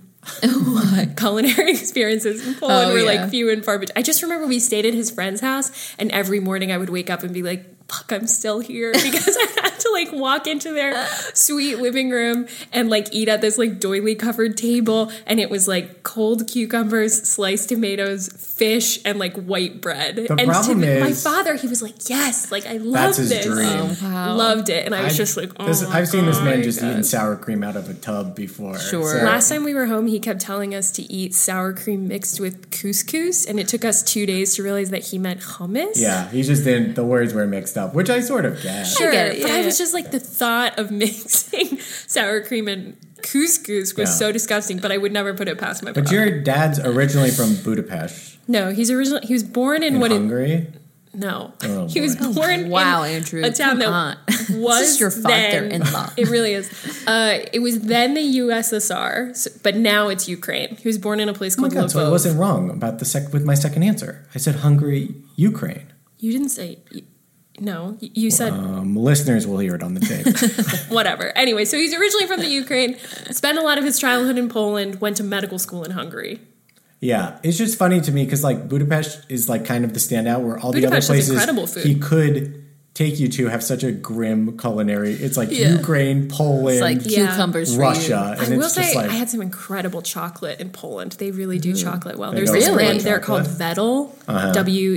Culinary experiences in Poland Oh, were yeah. like few and far between. I just remember we stayed at his friend's house, and every morning I would wake up and be like, fuck, I'm still here, because I had to like walk into their sweet living room and like eat at this like doily covered table, and it was like cold cucumbers, sliced tomatoes, fish, and like white bread. The and problem my is- father, he was like, yes, like I love That's his this. dream. Oh, wow. Loved it, and I was just like, oh my I've seen this man God. just eating sour cream out of a tub before. Sure. Last time we were home, he kept telling us to eat sour cream mixed with couscous, and it took us 2 days to realize that he meant hummus. Yeah, he just didn't. The words were mixed up, which I sort of get. Sure, get it, but yeah, I yeah. was just like, the thought of mixing sour cream and couscous was Yeah. so disgusting, but I would never put it past my But father. your dad's originally from Budapest, No, he was born in in what Hungary. no. Oh, he was boy. born Wow, in Andrew. a town come that on. was This is your then, father-in-law. It really is. It was then the USSR, but now it's Ukraine. He was born in a place Oh my called god! So I Lvov. wasn't wrong about with my second answer. I said Hungary, Ukraine. You didn't say. No, you said Listeners will hear it on the tape. whatever. Anyway, so he's originally from the Ukraine, spent a lot of his childhood in Poland, went to medical school in Hungary. Yeah, it's just funny to me because like Budapest is like kind of the standout where all Budapest the has other incredible places food. he could take you to have such a grim culinary. It's like Yeah. Ukraine, Poland, It's like Yeah. cucumbers for Russia, I and will it's just say like I had some incredible chocolate in Poland. They really do chocolate well. They There's go this for brand the there called chocolate? Vedel,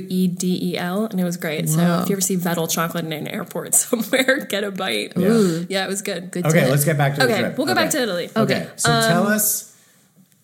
Wedel, and it was great. So Wow. if you ever see Vedel chocolate in an airport somewhere, get a bite. Yeah. Yeah, it was good. Good okay. tip. Let's get back to the Okay, trip. we'll go back to Italy. Okay, so tell us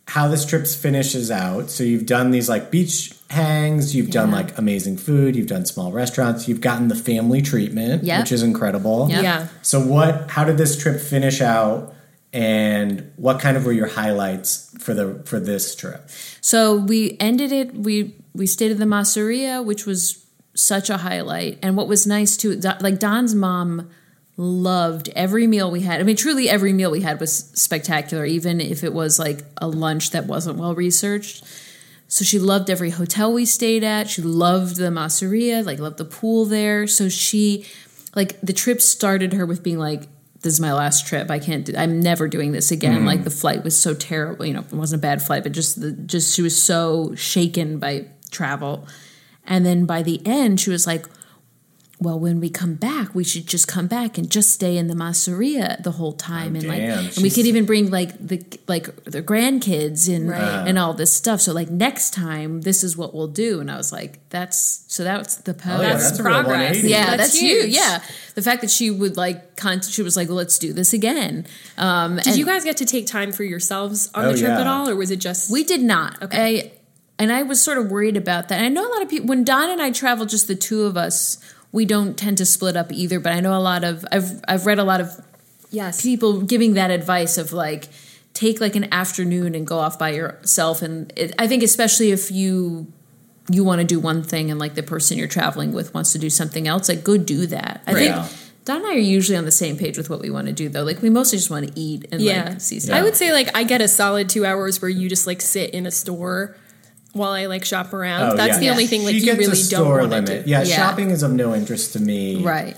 how this trip finishes out. So you've done these like beach hangs, you've done like amazing food, you've done small restaurants, you've gotten the family treatment, which is incredible. Yeah. So how did this trip finish out, and what kind of were your highlights for this trip? So we ended it, we stayed at the Masseria, which was such a highlight. And what was nice too, like Don's mom loved every meal we had. I mean, truly every meal we had was spectacular, even if it was like a lunch that wasn't well researched. So she loved every hotel we stayed at. She loved the Masseria, like loved the pool there. So she, like, the trip started her with being like, this is my last trip. I'm never doing this again. Like, the flight was so terrible. You know, it wasn't a bad flight, but just she was so shaken by travel. And then by the end, she was like, well, when we come back, we should just come back and just stay in the Masseria the whole time, and we could even bring the grandkids and all this stuff. So like next time, this is what we'll do. And I was like, that's the that's progress. Yeah, that's huge. huge. Yeah, the fact that she would she was like, well, let's do this again. Did you guys get to take time for yourselves on the trip at all, or was it just? We did not. Okay. And I was sort of worried about that. And I know a lot of people, when Don and I travel, just the two of us, we don't tend to split up either. But I know I've read a lot of people giving that advice of like, take like an afternoon and go off by yourself. And I think especially if you want to do one thing and like the person you're traveling with wants to do something else, like go do that. I think Don and I are usually on the same page with what we want to do, though. Like, we mostly just want to eat and like see stuff. I would say like I get a solid 2 hours where you just like sit in a store while I like shop around. That's the only thing like you really don't want to do. Yeah, shopping is of no interest to me. Right.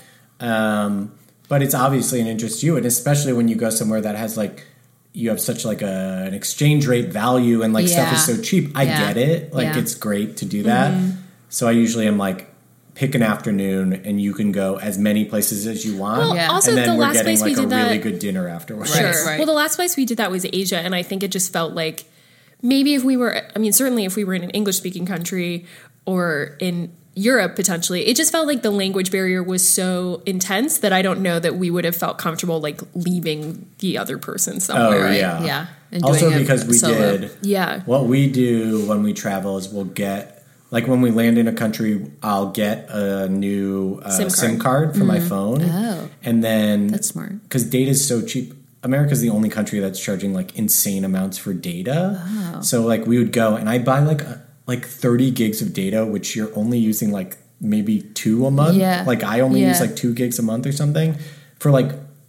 But it's obviously an interest to you, and especially when you go somewhere that has like, you have such like an exchange rate value and like stuff is so cheap. I get it. Like it's great to do that. Mm-hmm. So I usually am like, pick an afternoon and you can go as many places as you want. Well, also and then the we're last getting place like we did a that, really good dinner afterwards. Right. Well, the last place we did that was Asia, and I think it just felt like maybe certainly if we were in an English-speaking country or in Europe, potentially, it just felt like the language barrier was so intense that I don't know that we would have felt comfortable, like, leaving the other person somewhere. Oh, yeah. Yeah. Also because we solo. did, yeah. What we do when we travel is we'll get, like when we land in a country, I'll get a new SIM card for my phone. Oh. And then... That's smart. Because data is so cheap. America's the only country that's charging like insane amounts for data. Oh. So like we would go and I'd buy like 30 gigs of data, which you're only using like maybe 2 a month. Yeah. Like I only use like 2 gigs a month or something for like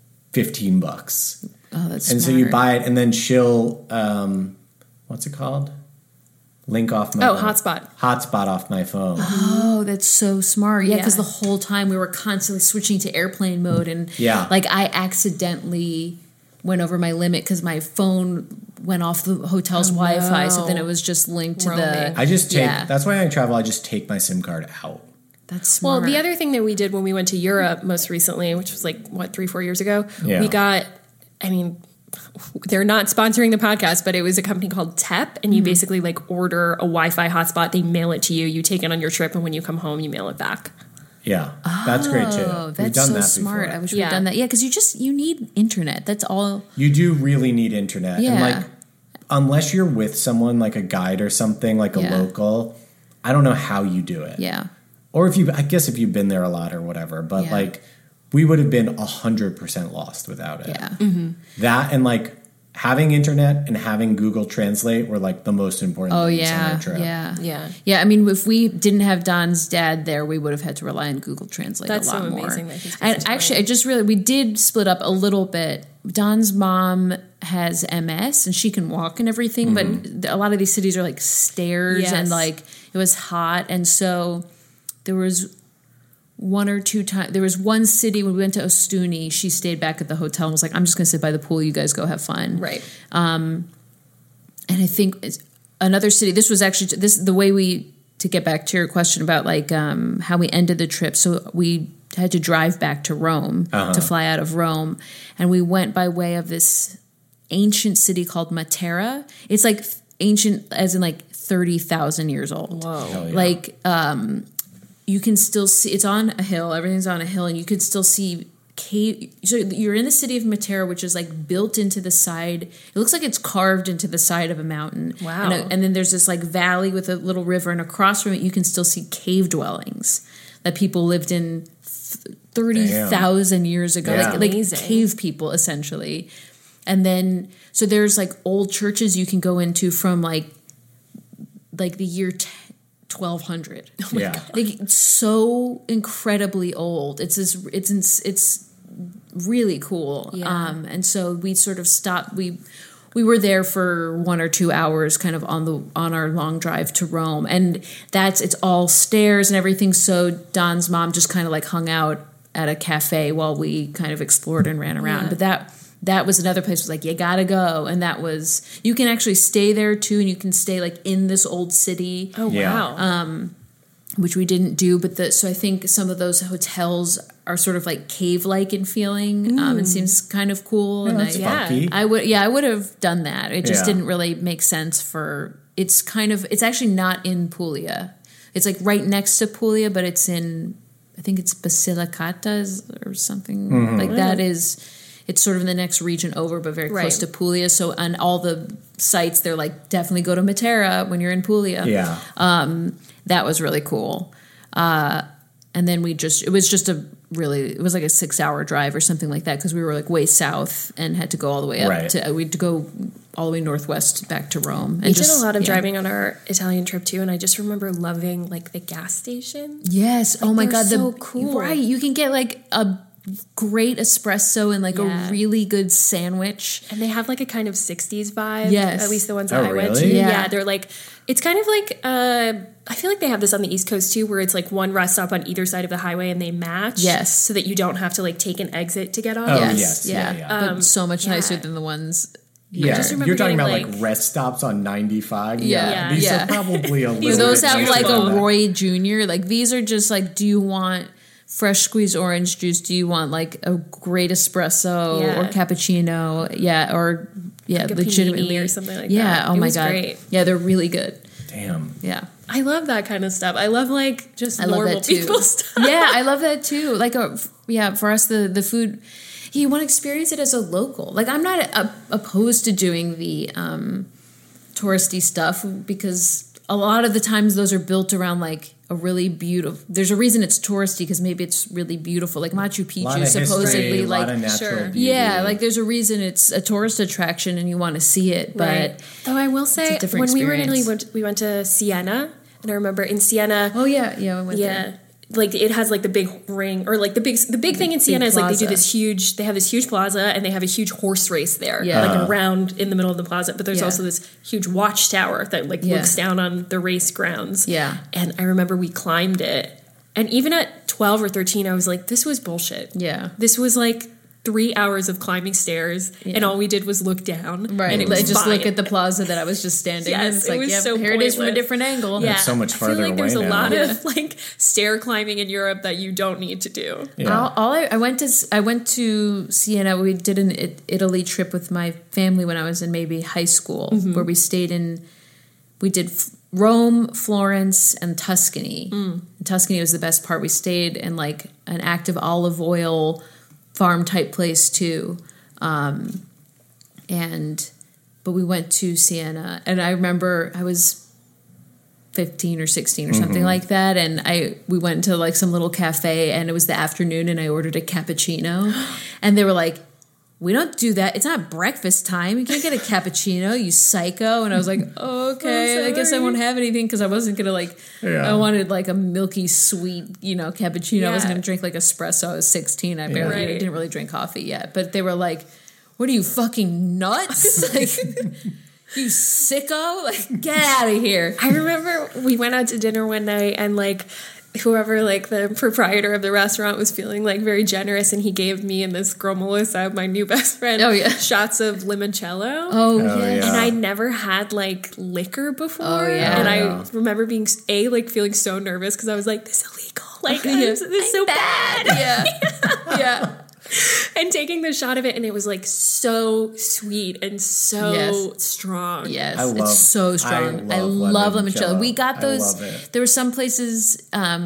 $15. Oh, that's and smart. so you buy it and then she'll, what's it called? Link off my phone. Hotspot off my phone. Oh, that's so smart. Yeah, because the whole time we were constantly switching to airplane mode and like I accidentally went over my limit because my phone went off the hotel's Wi-Fi, so then it was just linked to the... I just take... That's why I travel, I just take my SIM card out. That's smart. Well, the other thing that we did when we went to Europe most recently, which was like, 3-4 years ago, we got... I mean... They're not sponsoring the podcast, but it was a company called TEP, and you basically like order a Wi-Fi hotspot. They mail it to you. You take it on your trip, and when you come home, you mail it back. Yeah, that's great too. That's We've done so that smart. before. I wish we'd done that. Yeah, because you need internet. That's all. You do really need internet. Yeah. And like, unless you're with someone like a guide or something, like a local, I don't know how you do it. Yeah. Or if you've been there a lot or whatever, but like we would have been 100% lost without it. Yeah. Mm-hmm. That and like having internet and having Google Translate were like the most important things on our trip. Yeah. I mean, if we didn't have Don's dad there, we would have had to rely on Google Translate a lot more. Amazing that he's and actually, we did split up a little bit. Don's mom has MS and she can walk and everything, but a lot of these cities are like stairs and like it was hot, and so there was 1 or 2 times. There was one city when we went to Ostuni. She stayed back at the hotel and was like, "I'm just going to sit by the pool. You guys go have fun." Right. And I think another city. This was actually the way to get back to your question about like how we ended the trip. So we had to drive back to Rome to fly out of Rome, and we went by way of this ancient city called Matera. It's like ancient as in like 30,000 years old. Whoa. Like you can still see, it's on a hill, everything's on a hill, and you can still see cave. So you're in the city of Matera, which is like built into the side. It looks like it's carved into the side of a mountain. Wow. And then there's this like valley with a little river, and across from it you can still see cave dwellings that people lived in 30,000 years ago. Yeah. Like Amazing. cave people essentially. And then so there's like old churches you can go into from like the year 1200. Oh my Yeah. God. Like, it's so incredibly old. It's really cool. Yeah. And so we sort of stopped. We were there for 1 or 2 hours, kind of on our long drive to Rome, and it's all stairs and everything. So Don's mom just kind of like hung out at a cafe while we kind of explored and ran around. Yeah. But that was another place was like, you gotta go. And that was, you can actually stay there too. And you can stay like in this old city, Oh, Yeah. wow. which we didn't do. But so I think some of those hotels are sort of like cave-like in feeling. It seems kind of cool. And That's Yeah. funky. I would have done that. It just Yeah. didn't really make sense it's actually not in Puglia. It's like right next to Puglia, but it's in, I think it's Basilicata or something like that it's sort of in the next region over, but very close to Right. Puglia. So on all the sites, they're like, definitely go to Matera when you're in Puglia. Yeah. That was really cool. And then it was like a 6-hour drive or something like that, because we were like way south and had to go all the way up Right. we had to go all the way northwest back to Rome. We did a lot of driving on our Italian trip too, and I just remember loving like the gas station. Yes. Oh my they're God. so cool. Right. You can get like a great espresso and like Yeah. a really good sandwich. And they have like a kind of 60s vibe. Yes. At least the ones Oh, that I went to. really? Yeah. They're like, it's kind of like, I feel like they have this on the East Coast too, where it's like one rest stop on either side of the highway and they match. Yes. So that you don't have to like take an exit to get off. Oh, Yes. yes. Yeah. Yeah. But so much yeah. nicer than the ones. Yeah, just remember you're talking about getting, like rest stops on 95. Yeah. These Yeah. are probably a little Those bit have nicer like than a that. Roy Jr. Like these are just like, do you want fresh squeezed orange juice? Do you want like a great espresso Yeah. or cappuccino? Yeah, or Like a legitimately panini or something like yeah. that. Oh It my was God. great. Yeah, they're really good. Damn. Yeah. I love that kind of stuff. I love like just I love normal that too. people stuff. Yeah, I love that too. Like, for us, the food, you want to experience it as a local. Like, I'm not opposed to doing the touristy stuff, because a lot of the times those are built around like a really beautiful. There's a reason it's touristy, because maybe it's really beautiful. Like Machu A lot Picchu, of supposedly, history, a like lot of natural Sure. beauty. yeah, like there's a reason it's a tourist attraction and you want to see it. But Right. Though I will say, a different when we were in Italy, experience. we went to Siena, and I remember in Siena, oh yeah, we went there. like it has like the big ring, or like the big thing in Siena is like they do plaza. this huge. They have this huge plaza, and they have a huge horse race there, Yeah. like around in the middle of the plaza. But there's Yeah. also this huge watchtower that like Yeah. looks down on the race grounds. Yeah. and I remember we climbed it, and even at 12 or 13, I was like, this was bullshit. Yeah. This was like 3 hours of climbing stairs, and all we did was look down. Right, and it was just fine. look at the plaza that I was just standing in. Yes, It's it like, was yep, so here it is from a pointless. different angle. Yeah, That's so much I farther feel like there's away a now. lot Yeah. of like stair climbing in Europe that you don't need to do. Yeah. I went to Siena. We did an Italy trip with my family when I was in maybe high school, where we did Rome, Florence, and Tuscany. And Tuscany was the best part. We stayed in like an active olive oil farm type place too. But we went to Siena, and I remember I was 15 or 16 or something like that, and we went to like some little cafe, and it was the afternoon, and I ordered a cappuccino, and they were like, we don't do that. It's not breakfast time. You can't get a cappuccino, you psycho. And I was like, okay, I guess I won't have anything, because I wasn't gonna like. Yeah. I wanted like a milky sweet, cappuccino. I wasn't Yeah. gonna drink like espresso. I was 16. I barely Right. didn't really drink coffee yet. But they were like, "What are you, fucking nuts? Like, you sicko! Like, get out of here!" I remember we went out to dinner one night, and like whoever, like the proprietor of the restaurant, was feeling like very generous, and he gave me and this girl Melissa, my new best friend, Oh, yeah. shots of limoncello. Oh, Oh, yes. yeah. And I never had like liquor before. Oh, yeah. And Yeah. I remember being like feeling so nervous, because I was like, this is illegal. Like, Yeah. this is so bad. Yeah, yeah. And taking the shot of it, and it was like so sweet and so Yes. strong. Yes, I love- it's so strong. I I love love limoncello. limoncello. We got I those. love it. There were some places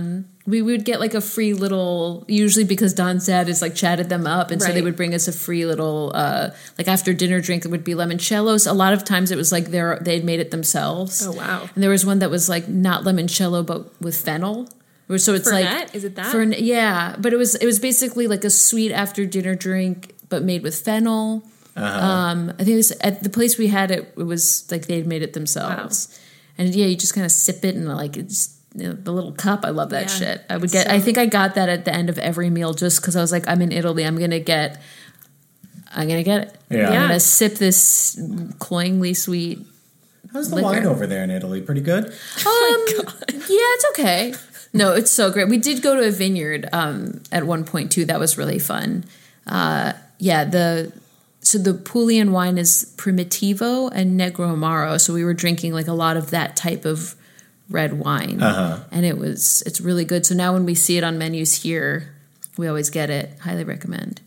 we would get like a free little, usually because Don's dad is like chatted them up, and so they would bring us a free little like after dinner drink. It would be limoncellos. A lot of times it was like they'd made it themselves. Oh wow! And there was one that was like not limoncello but with fennel. So it's Fernet? Is it that? Yeah, but it was basically like a sweet after dinner drink but made with fennel. I think it was at the place we had it. It was like they'd made it themselves, and you just kind of sip it and like it's. The little cup, I love that shit. I would get. I think I got that at the end of every meal, just because I was like, I'm in Italy. I'm gonna get it. Yeah. I'm gonna sip this cloyingly sweet. How's the wine over there in Italy? Pretty good. Oh my God. Yeah, it's okay. No, it's so great. We did go to a vineyard at one point too. That was really fun. So the Pulian wine is Primitivo and Negro Amaro. So we were drinking like a lot of that type of red wine, and it's really good. So now when we see it on menus here, we always get it. Highly recommend.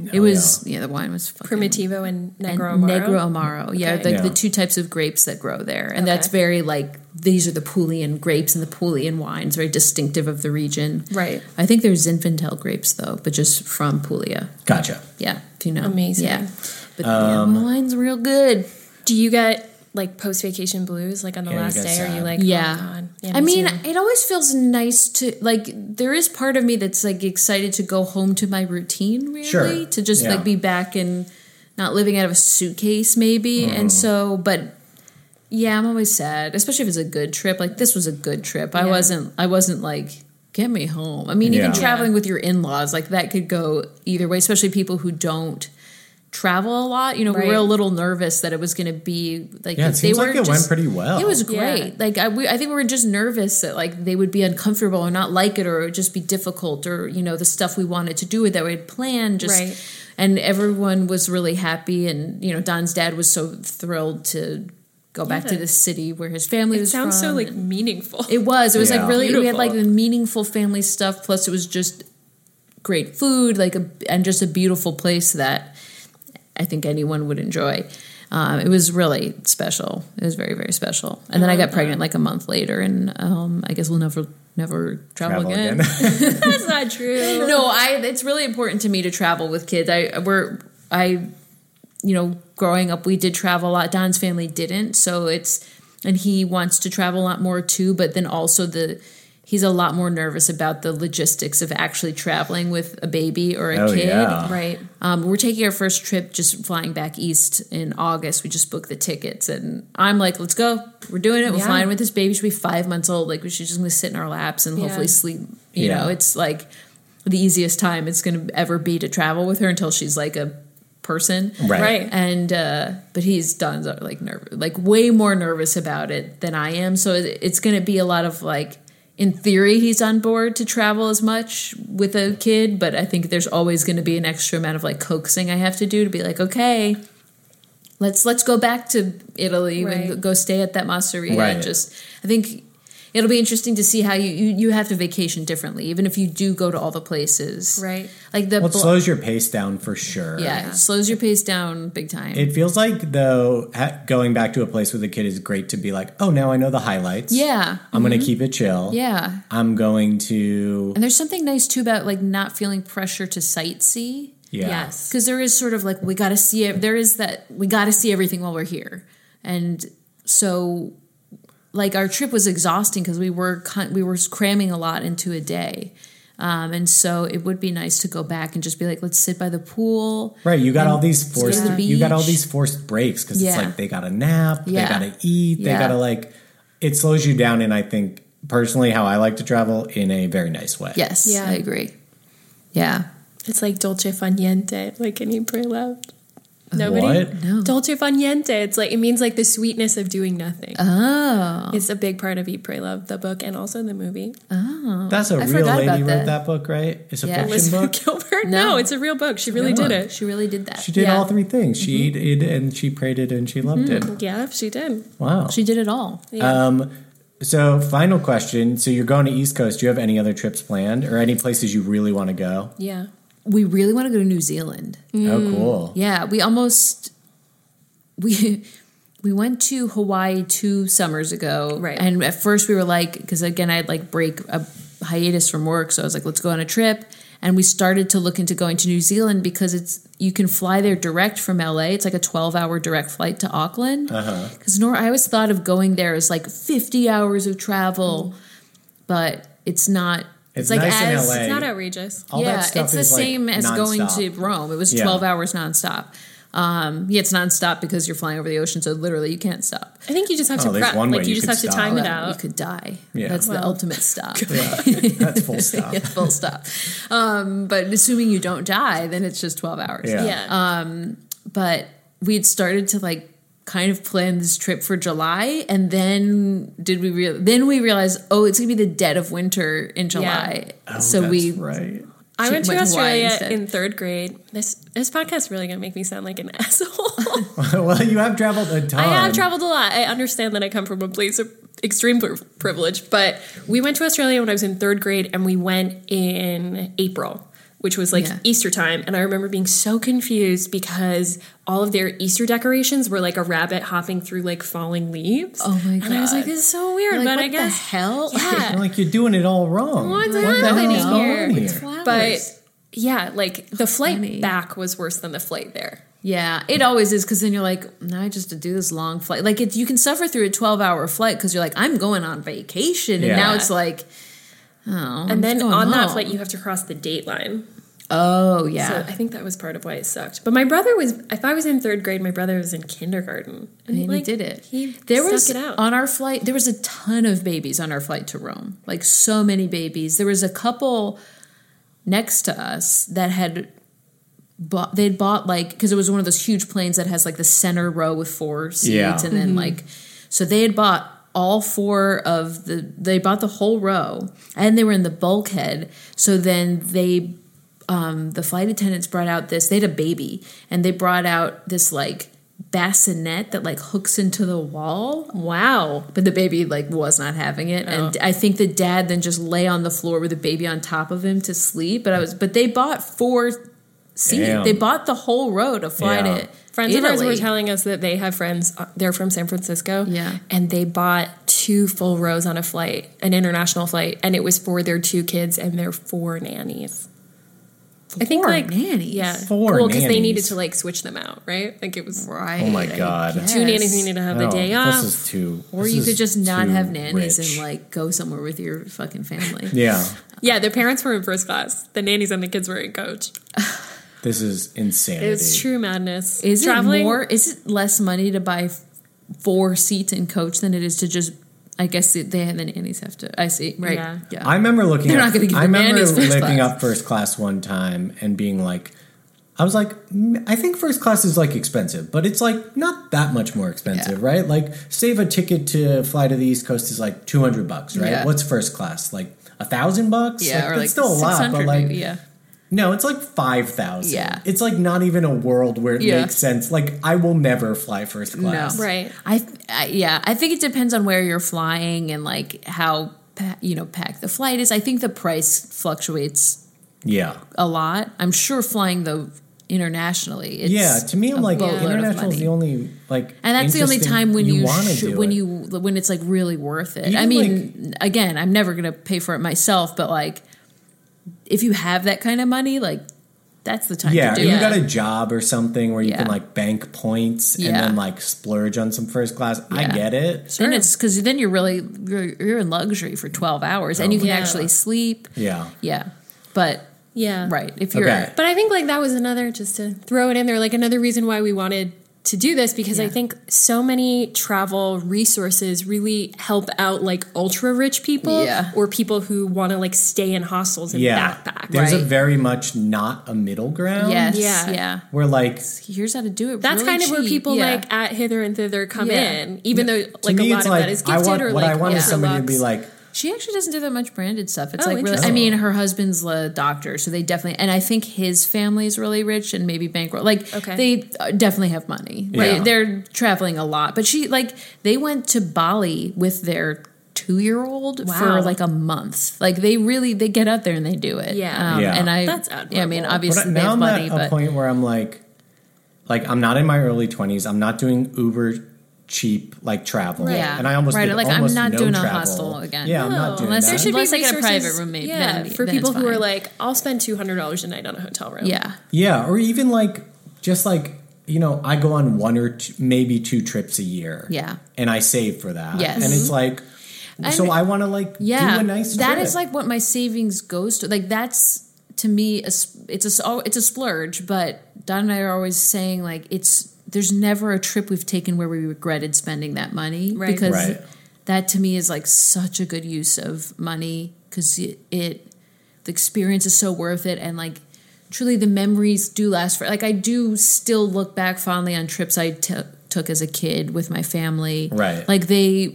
The wine was fucking Primitivo and Negro Amaro. Negro Amaro, the two types of grapes that grow there, and that's very like these are the Pulian grapes and the Pulian wines, very distinctive of the region. Right. I think there's Zinfandel grapes though, but just from Puglia. Gotcha. Yeah, if you know. Amazing. Yeah, but the wine's real good. Do you get like post-vacation blues, like on the last day? Are you like, oh God. I mean, it always feels nice to, like, there is part of me that's, like, excited to go home to my routine, really. Sure. To just, like, be back and not living out of a suitcase, maybe. And so, but, yeah, I'm always sad, especially if it's a good trip. Like, this was a good trip. I wasn't, like, get me home. I mean, even traveling with your in-laws, like, that could go either way, especially people who don't travel a lot. We were a little nervous that it was going to be like it seems like it went pretty well. It was great. Like I think we were just nervous that like they would be uncomfortable or not like it, or it would just be difficult, or the stuff we wanted to do with that we had planned and everyone was really happy, and Don's dad was so thrilled to go back to the city where his family was from. It sounds so like meaningful. It was like really beautiful. We had like the meaningful family stuff, plus it was just great food, and just a beautiful place that I think anyone would enjoy. It was really special. It was very, very special. And then I got pregnant like a month later, and I guess we'll never travel again. That's not true. No, it's really important to me to travel with kids. Growing up, we did travel a lot. Don's family didn't, and he wants to travel a lot more too. But then also he's a lot more nervous about the logistics of actually traveling with a baby or a kid. Yeah. Right. We're taking our first trip, just flying back east in August. We just booked the tickets, and I'm like, let's go. We're doing it. We're flying with this baby. She'll be 5 months old. Like, she's just going to sit in our laps and hopefully sleep. You know, it's like the easiest time it's going to ever be to travel with her until she's like a person. Right. And, but Don's like nervous, like way more nervous about it than I am. So it's going to be a lot of like, in theory, he's on board to travel as much with a kid, but I think there's always going to be an extra amount of like coaxing I have to do to be like, okay, let's go back to Italy and go stay at that Masseria. Right. I think it'll be interesting to see how you have to vacation differently, even if you do go to all the places. Right. Like it slows your pace down for sure. Yeah, it slows your pace down big time. It feels like, though, going back to a place with a kid is great to be like, oh, now I know the highlights. Yeah. I'm going to keep it chill. Yeah. I'm going to... And there's something nice, too, about, like, not feeling pressure to sightsee. Yeah. Yes. Because there is sort of, like, we got to see it. There is that, we got to see everything while we're here. And so, like, our trip was exhausting because we were cramming a lot into a day. And so it would be nice to go back and just be like, let's sit by the pool. Right, you got all these forced breaks because it's like they got to nap, they got to eat, they got to like. It slows you down, and I think personally, how I like to travel in a very nice way. Yes, I agree. Yeah, it's like dolce far niente, like in Eat, Pray, Love. Nobody? What? No. Dolce far niente. It's like, it means like the sweetness of doing nothing. Oh. It's a big part of Eat, Pray, Love, the book, and also the movie. Oh. That's a real lady wrote that book, right? It's a fiction Elizabeth book? Gilbert? No, it's a real book. She really did it. She really did that. She did all three things. She ate and she prayed it and she loved it. Yeah, she did. Wow. She did it all. Yeah. So final question. So you're going to East Coast. Do you have any other trips planned or any places you really want to go? Yeah. We really want to go to New Zealand. Oh, cool. Yeah, we went to Hawaii 2 summers ago. Right. And at first we were like, because again, I had like hiatus from work. So I was like, let's go on a trip. And we started to look into going to New Zealand because you can fly there direct from LA. It's like a 12-hour direct flight to Auckland. Because I always thought of going there as like 50 hours of travel, but it's not. It's like nice in LA. It's not outrageous. All that stuff it's the is same like as nonstop. going to Rome. It was 12 hours nonstop. It's nonstop because you're flying over the ocean, so literally you can't stop. I think you just have to there's prep. one way Like you you just could have to stop. time it You out. could die. Yeah. That's the ultimate stop. That's full stop. Yeah, full stop. But assuming you don't die, then it's just 12 hours. Yeah. But we'd started to like kind of plan this trip for July, and then we realized, it's gonna be the dead of winter in July. Oh, so that's right. I went to Hawaii Australia instead. in 3rd grade. This podcast is really going to make me sound like an asshole. Well, you have traveled a ton. I have traveled a lot. I understand that I come from a place of extreme privilege, but we went to Australia when I was in 3rd grade, and we went in April, which was like Easter time. And I remember being so confused because all of their Easter decorations were like a rabbit hopping through like falling leaves. Oh my God. And I was like, this is so weird. Like, but what I guess the hell? Yeah. You're like, you're doing it all wrong. What's what the hell happening is going here? on here? Flowers. But yeah, like the flight funny. back was worse than the flight there. Yeah, it always is, because then you're like, now I just to do this long flight. Like you can suffer through a 12-hour flight because you're like, I'm going on vacation, and now it's like, and then on that flight you have to cross the date line. Oh yeah. So I think that was part of why it sucked. But my brother if I was in 3rd grade, my brother was in kindergarten. And he did it. He was stuck it out. on our flight. There was a ton of babies on our flight to Rome. Like so many babies. There was a couple next to us that they'd bought like, because it was one of those huge planes that has like the center row with 4 seats, and then like, so they had bought all 4 they bought the whole row, and they were in the bulkhead. So then the flight attendants brought out they had a baby, and they brought out this like bassinet that like hooks into the wall. Wow. But the baby like was not having it. And I think the dad then just lay on the floor with the baby on top of him to sleep. But they bought 4 seats. Damn. They bought the whole row to fly to Friends Italy. of ours were telling us that they have friends, they're from San Francisco. Yeah. And they bought 2 full rows on a flight, an international flight, and it was for their 2 kids and their 4 nannies. I think 4 like nannies. Yeah, 4 well, because they nannies. needed to like switch them out, right? Like it was Right. Oh my I God. guess. 2 nannies needed to have the day off. This is too. Or this you is could just not too have nannies rich. and like go somewhere with your fucking family. Yeah, Yeah, their parents were in first class. The nannies and the kids were in coach. this is insanity. It's true madness. Is Traveling, it more? Is it less money to buy 4 seats in coach than it is to just? I guess the nannies have to. I see. Right. Yeah. I remember looking. They're up, not gonna give I the remember nannies first looking class. up first class one time and being like, I was like, I think first class is like expensive, but it's like not that much more expensive, right? Like, save a ticket to fly to the East Coast is like $200, right? Yeah. What's first class? Like $1,000? Yeah, or that's still a lot, 600 but like, maybe, yeah. no, it's like 5,000. Yeah. It's like not even a world where it Yeah. makes sense. Like, I will never fly first class. No. right? I think it depends on where you're flying and like how packed the flight is. I think the price fluctuates Yeah. a lot. I'm sure flying internationally. It's Yeah, to me, I'm a like, boatload of international is money. the only like, And that's the only interesting- time when you wanna do it. when it's like really worth it. Even, I mean, again, I'm never gonna pay for it myself, but like if you have that kind of money, like that's the time Yeah, to if do you it. got a job or something where you Yeah. can like bank points and Yeah. then like splurge on some first class, I Yeah. get it. Then it's because then you're in luxury for 12 hours and you can Yeah. actually sleep. Yeah. Yeah, but Yeah. right if you're Okay. But I think like that was another, just to throw it in there, like another reason why we wanted to do this, because I think so many travel resources really help out like ultra rich people Yeah. or people who want to like stay in hostels and Yeah. backpack. There's a Right. very much not a middle ground. yes, Yeah. yeah. Where like, Here's how to do it. That's really kind of where cheap. people Yeah. like at hither and thither come Yeah. in, even though to like me, a lot it's of like, that is I gifted want, or what like I want is ultra somebody to luxe. be like, She actually doesn't do that much branded stuff. It's Oh, like really, I interesting. mean, her husband's a doctor, so they definitely, and I think his family is really rich and maybe bankroll. Like, Okay. they definitely have money. Right? Yeah. They're traveling a lot, but they went to Bali with their 2-year-old for Wow. like a month. Like they get out there and they do it. Yeah. Yeah. And That's I mean, admirable. obviously but they now have I'm money, at a but point where I'm like I'm not in my early 20s. I'm not doing Uber cheap like travel. Yeah. And I almost did like almost I'm not no doing travel. a hostel again. Yeah, I'm not doing unless that. there should Unless be I get a private resources- roommate. Yeah, then, for then people it's who are fine. like, I'll spend $200 a night on a hotel room. Yeah. Or even like just like, you know, I go on one or two, maybe 2 trips a year. Yeah. And I save for that. Yes. And it's like, so And- I want to like do a nice that trip. is like what my savings goes to. Like that's to me it's a splurge, but Don and I are always saying like there's never a trip we've taken where we regretted spending that money because that to me is like such a good use of money because the experience is so worth it, and like truly the memories do last for like I do still look back fondly on trips I took as a kid with my family. Right. Like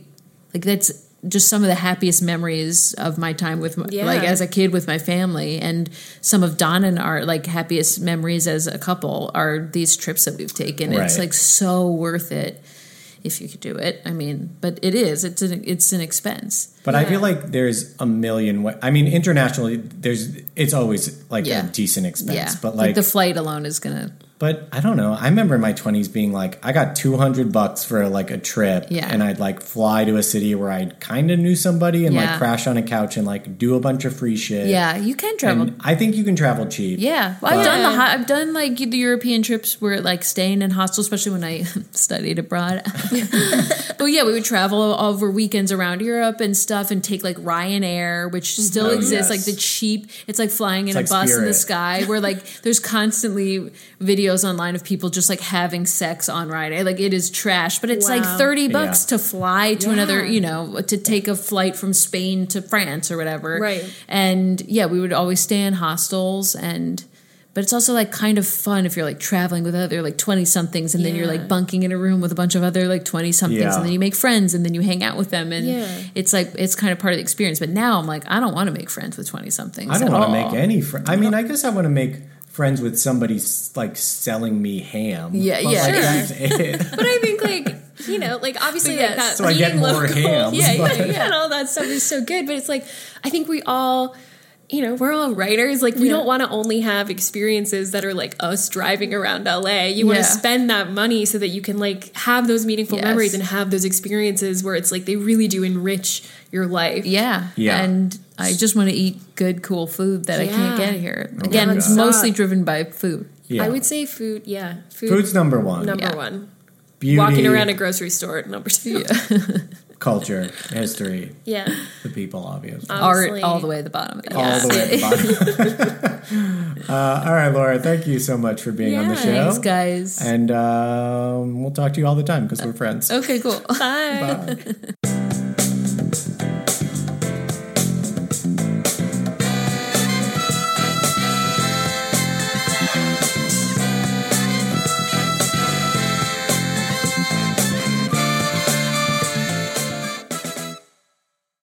that's just some of the happiest memories of my time with like as a kid with my family, and some of Don and our like happiest memories as a couple are these trips that we've taken. It's like so worth it if you could do it. I mean, but it's an expense. But I feel like there's a million I mean, internationally it's always like a decent expense. Yeah. But like the flight alone is gonna. But I don't know. I remember in my 20s being like, I got $200 for like a trip, and I'd like fly to a city where I kind of knew somebody and like crash on a couch and like do a bunch of free shit. Yeah, you can travel. And I think you can travel cheap. Yeah, well, I've done like the European trips where like staying in hostels, especially when I studied abroad. But yeah, we would travel over weekends around Europe and stuff, and take like Ryanair, which still exists, like the cheap. It's like flying in a bus Spirit. in the sky, where like there's constantly videos online of people just like having sex on Ryanair. Like it is trash, but it's like $30 to fly to another, you know, to take a flight from Spain to France or whatever. Right. And yeah, we would always stay in hostels, but it's also like kind of fun if you're like traveling with other like 20 somethings, and then you're like bunking in a room with a bunch of other like 20 somethings, and then you make friends, and then you hang out with them, and it's like it's kind of part of the experience. But now I'm like, I don't want to make friends with 20 somethings. I don't want to make any friends. I mean, I guess I want to make friends with somebody like selling me ham. Yeah, but yeah. like, Sure. that's it. But I think like, you know, like obviously like that So I get being more local, hams, and all that stuff is so good. But it's like, I think we all, you know, we're all writers. Like we don't want to only have experiences that are like us driving around LA. You want to spend that money so that you can like have those meaningful memories and have those experiences where it's like they really do enrich your life. Yeah. And I just want to eat good, cool food that I can't get here. Again, it's God. mostly driven by food. Yeah. I would say food. Yeah, Food's number one. Number one. Beauty, Walking around a grocery store. Number two. culture, history. Yeah. The people, obviously. Honestly. Art all the way at the bottom of it. All the way at the bottom. All right, Laura, thank you so much for being on the show. Thanks, guys. And we'll talk to you all the time because we're friends. Okay, cool. Bye. Bye.